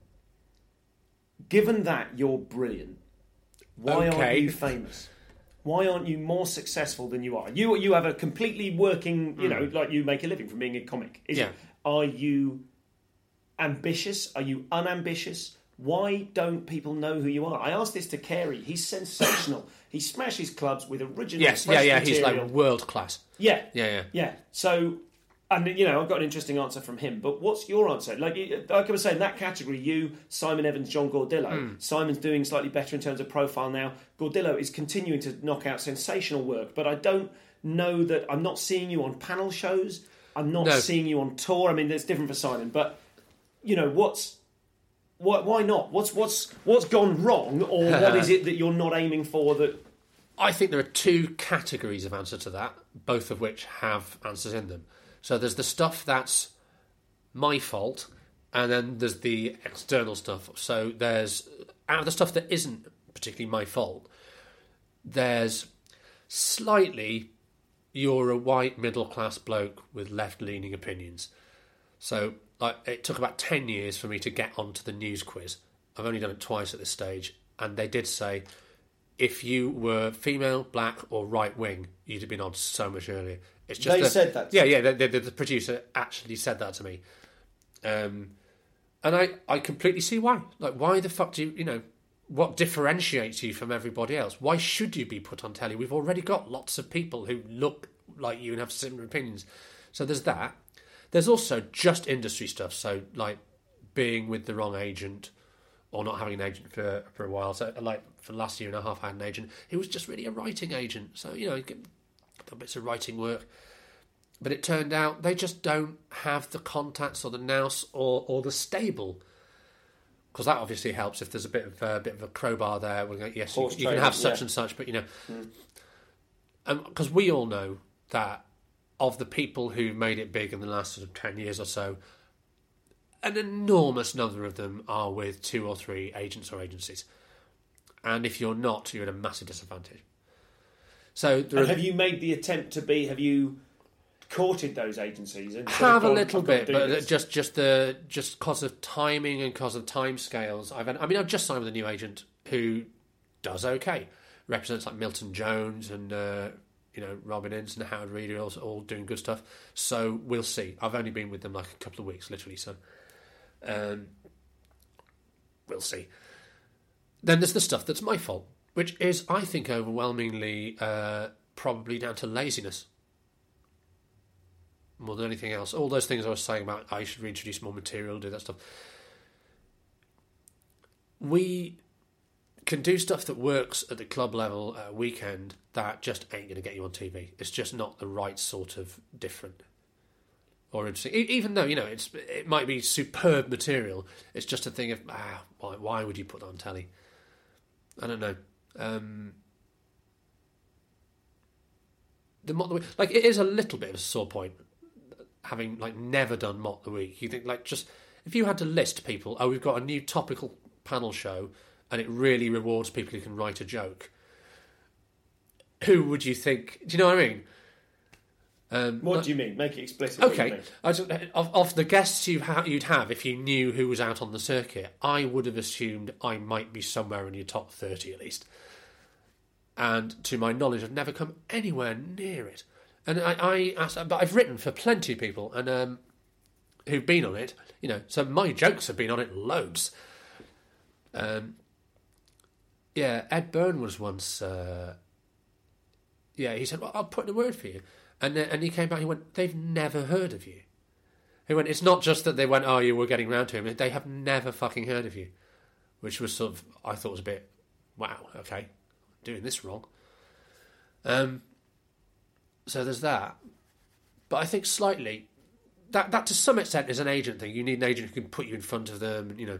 Given that you're brilliant, why okay. aren't you famous? Why aren't you more successful than you are? You you have a completely working, you mm. know, like you make a living from being a comic. Is yeah. it, are you ambitious? Are you unambitious? Why don't people know who you are? I asked this to Carey. He's sensational. He smashes clubs with original yes, fresh yeah, yeah. material. He's like world class. Yeah, yeah, yeah, yeah. So, and you know, I've got an interesting answer from him. But what's your answer? Like, like I was saying, that category, you, Simon Evans, John Gordillo. Mm. Simon's doing slightly better in terms of profile now. Gordillo is continuing to knock out sensational work. But I don't know that I'm not seeing you on panel shows. I'm not no. seeing you on tour. I mean, it's different for Simon, but you know, what's Why, why not? What's what's what's gone wrong, or what is it that you're not aiming for? That I think there are two categories of answer to that, both of which have answers in them. So there's the stuff that's my fault, and then there's the external stuff. So there's out of the stuff that isn't particularly my fault, there's slightly you're a white middle class bloke with left leaning opinions. So. Like, it took about ten years for me to get onto the news quiz. I've only done it twice at this stage. And they did say, if you were female, black or right wing, you'd have been on so much earlier. It's just They the, said that? Yeah, yeah, the, the, the producer actually said that to me. Um, and I, I completely see why. Like, why the fuck do you, you know, what differentiates you from everybody else? Why should you be put on telly? We've already got lots of people who look like you and have similar opinions. So there's that. There's also just industry stuff, so like being with the wrong agent or not having an agent for for a while. So like for the last year and a half, I had an agent who was just really a writing agent. So, you know, you get bits of writing work. But it turned out they just don't have the contacts or the nous or, or the stable. Because that obviously helps if there's a bit of a bit of a crowbar there. We're going, yes, you, you can have such yeah. and such, but, you know... Because mm. um, we all know that of the people who made it big in the last sort of ten years or so, an enormous number of them are with two or three agents or agencies. And if you're not, you're at a massive disadvantage. So there and are, have you made the attempt to be, have you courted those agencies? And have gone, a little bit, but this? just just the just because of timing and because of time scales. I've had, I mean, I've just signed with a new agent who does okay. Represents like Milton Jones and... Uh, you know, Robin Ince and Howard Reed are all, all doing good stuff. So we'll see. I've only been with them like a couple of weeks, literally. So um, we'll see. Then there's the stuff that's my fault, which is, I think, overwhelmingly uh, probably down to laziness more than anything else. All those things I was saying about I should reintroduce more material, do that stuff. We can do stuff that works at the club level at a weekend that just ain't going to get you on T V. It's just not the right sort of different or interesting. Even though, you know, it's it might be superb material, it's just a thing of, ah, why, why would you put that on telly? I don't know. Um, the Mock the Week, like, it is a little bit of a sore point, having, like, never done Mock the Week. You think, like, just, if you had to list people, oh, we've got a new topical panel show, and it really rewards people who can write a joke, who would you think... Do you know what I mean? Um, what like, do you mean? Make it explicit. Okay. I just, of, of the guests you ha- you'd have if you knew who was out on the circuit, I would have assumed I might be somewhere in your top thirty at least. and to my knowledge, I've never come anywhere near it. And I, I asked, but I've written for plenty of people and um, who've been on it, you know. So my jokes have been on it loads. Um, yeah, Ed Byrne was once. Uh, yeah, he said, "Well, I'll put in a word for you," and uh, and he came back. He went, "They've never heard of you." He went, "It's not just that they went, oh, you were getting round to him. They have never fucking heard of you," which was sort of, I thought was a bit, wow, okay, doing this wrong. Um. So there's that. But I think slightly, that that to some extent is an agent thing. You need an agent who can put you in front of them, you know.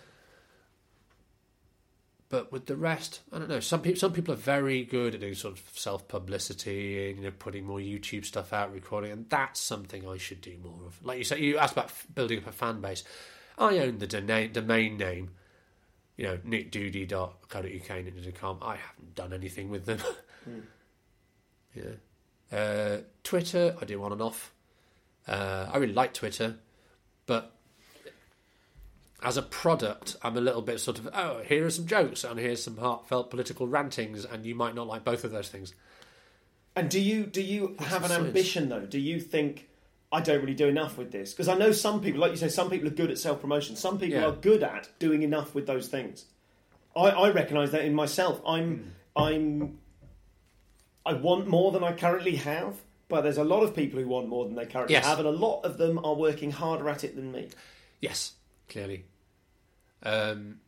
But with the rest, I don't know. Some people, some people are very good at doing sort of self-publicity and, you know, putting more YouTube stuff out, recording, and that's something I should do more of. Like you said, you asked about building up a fan base. I own the domain, domain name, you know, nick doody dot co dot uk, nick doody dot com. I haven't done anything with them. Mm. Yeah. Uh, Twitter, I do on and off. Uh, I really like Twitter, but as a product, I'm a little bit sort of, oh, here are some jokes and here's some heartfelt political rantings, and you might not like both of those things. And do you do you What's have an science? ambition, though? Do you think, I don't really do enough with this? Because I know some people, like you say, some people are good at self-promotion. Some people Yeah. are good at doing enough with those things. I, I recognise that in myself. I'm, Mm. I'm, I want more than I currently have, but there's a lot of people who want more than they currently Yes. have, and a lot of them are working harder at it than me. Yes, clearly. Um,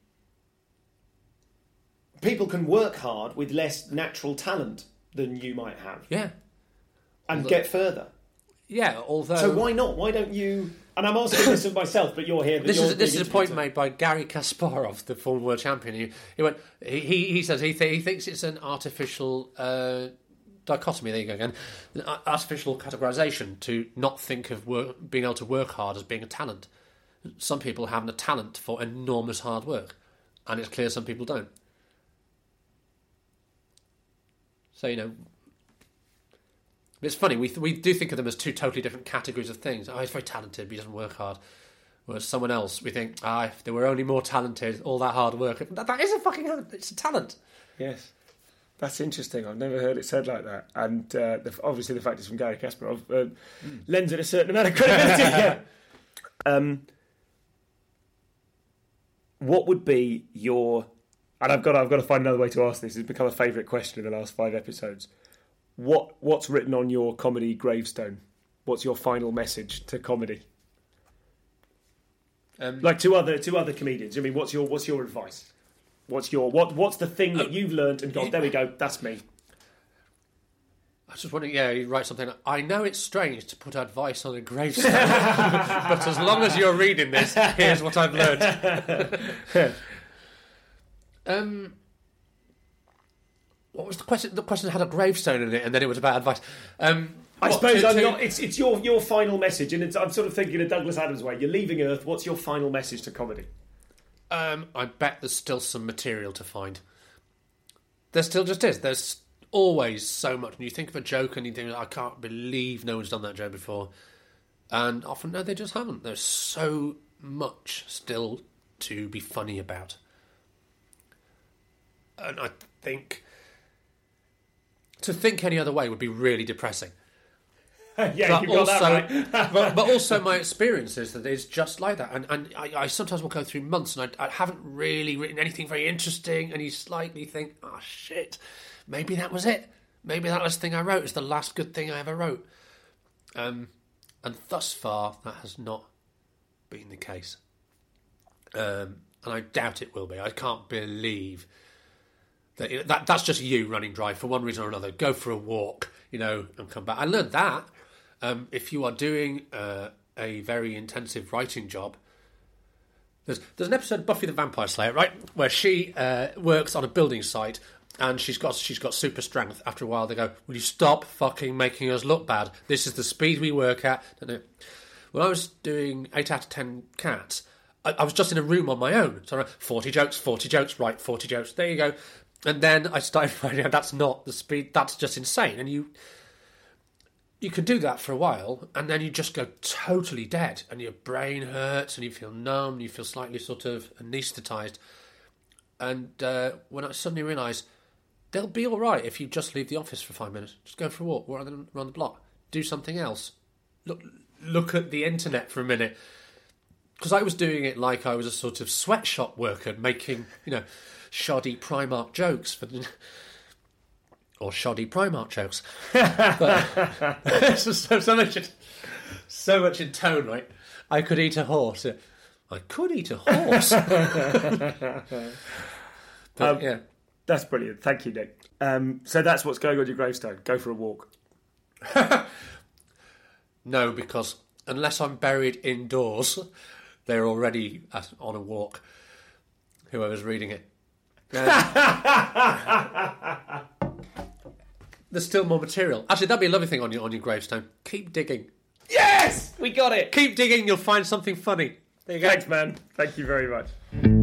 People can work hard with less natural talent than you might have, yeah. and Although- get further. Yeah, although... So why not? Why don't you... And I'm asking this of myself, but you're here. But This you're is this being is a point interviewed, made by Gary Kasparov, the former world champion. He, he went. He he he says he th- he thinks it's an artificial uh, dichotomy. There you go again. An artificial categorization to not think of work, being able to work hard as being a talent. Some people have a talent for enormous hard work, and it's clear some people don't. So you know. It's funny, we th- we do think of them as two totally different categories of things. Oh, he's very talented, but he doesn't work hard. Whereas someone else, we think, ah, if they were only more talented, all that hard work... That, that is a fucking... It's a talent. Yes. That's interesting. I've never heard it said like that. And uh, the, obviously the fact it's from Gary Kasparov uh, mm. lends it a certain amount of credibility. Yeah. Um, what would be your... And I've got, I've got to find another way to ask this. It's become a favourite question in the last five episodes. What What's written on your comedy gravestone? What's your final message to comedy? Um, Like to other to other comedians. I mean, what's your what's your advice? What's your what What's the thing that you've learned and gone, there we go, that's me. I was just wondering, yeah, you write something like, I know it's strange to put advice on a gravestone, but as long as you're reading this, here's what I've learned. um... What was the question? The question had a gravestone in it, and then it was about advice. Um, I what, suppose to- I'm to- not. It's it's your your final message, and it's, I'm sort of thinking in a Douglas Adams way. You're leaving Earth. What's your final message to comedy? Um, I bet there's still some material to find. There still just is. There's always so much. When you think of a joke and you think, I can't believe no one's done that joke before. And often, no, they just haven't. There's so much still to be funny about. And I think... To think any other way would be really depressing. yeah, But you've got also, that right. but, but also my experience is that it's just like that. And, and I, I sometimes will go through months and I, I haven't really written anything very interesting, and you slightly think, oh, shit, maybe that was it. Maybe that last thing I wrote is the last good thing I ever wrote. Um, and thus far, that has not been the case. Um, and I doubt it will be. I can't believe... That, that that's just you running dry for one reason or another. Go for a walk, you know, and come back. I learned that um, if you are doing uh, a very intensive writing job. There's there's an episode of Buffy the Vampire Slayer, right, where she uh, works on a building site and she's got she's got super strength. After a while, they go, "Will you stop fucking making us look bad? This is the speed we work at." When I was doing eight out of ten Cats, I, I was just in a room on my own. So I wrote forty jokes, forty jokes, right, forty jokes. There you go. And then I started finding out that's not the speed, that's just insane. And you you can do that for a while, and then you just go totally dead, and your brain hurts, and you feel numb, and you feel slightly sort of anaesthetised. And uh, when I suddenly realised, they'll be all right if you just leave the office for five minutes. Just go for a walk, walk around the, around the block, do something else. Look, look at the internet for a minute. Because I was doing it like I was a sort of sweatshop worker, making, you know, shoddy Primark jokes for, or shoddy Primark jokes. But so, so, so much, so much in tone, right? I could eat a horse. I could eat a horse. But, um, yeah. That's brilliant. Thank you, Nick. Um, so that's what's going on your gravestone. Go for a walk. No, because unless I'm buried indoors, they're already at, on a walk. Whoever's reading it. Uh, there's still more material. Actually, that'd be a lovely thing on your on your gravestone. Keep digging. Yes! We got it! Keep digging, you'll find something funny. There you go. Thanks, man. Thank you very much.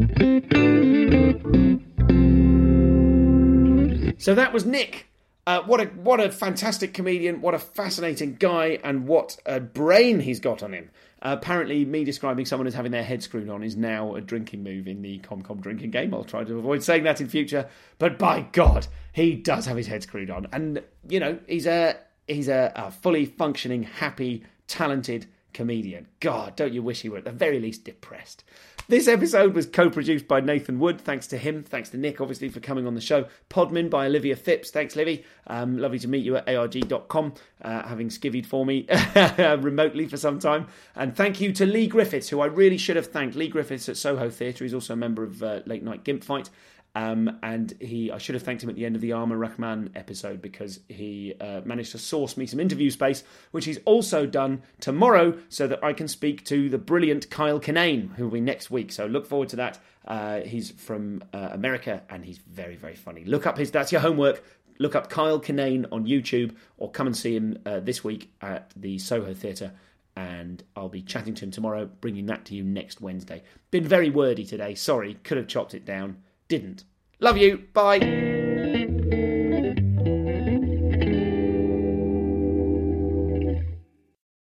So that was Nick. Uh, what a what a fantastic comedian, what a fascinating guy, and what a brain he's got on him. Uh, apparently, me describing someone as having their head screwed on is now a drinking move in the ComCom drinking game. I'll try to avoid saying that in future. But by God, he does have his head screwed on. And, you know, he's a he's a, a fully functioning, happy, talented comedian. God, don't you wish he were at the very least depressed. This episode was co-produced by Nathan Wood. Thanks to him. Thanks to Nick, obviously, for coming on the show. Podman by Olivia Phipps. Thanks, Livy. Um, lovely to meet you at A R G dot com, uh, having skivvied for me remotely for some time. And thank you to Lee Griffiths, who I really should have thanked. Lee Griffiths at Soho Theatre. He's also a member of uh, Late Night Gimp Fight. Um, and he, I should have thanked him at the end of the Armour Rahman episode because he uh, managed to source me some interview space, which he's also done tomorrow so that I can speak to the brilliant Kyle Kinane, who will be next week. So look forward to that. Uh, he's from uh, America and he's very, very funny. Look up his, that's your homework. Look up Kyle Kinane on YouTube or come and see him uh, this week at the Soho Theatre. And I'll be chatting to him tomorrow, bringing that to you next Wednesday. Been very wordy today. Sorry, could have chopped it down. Didn't. Love you. Bye.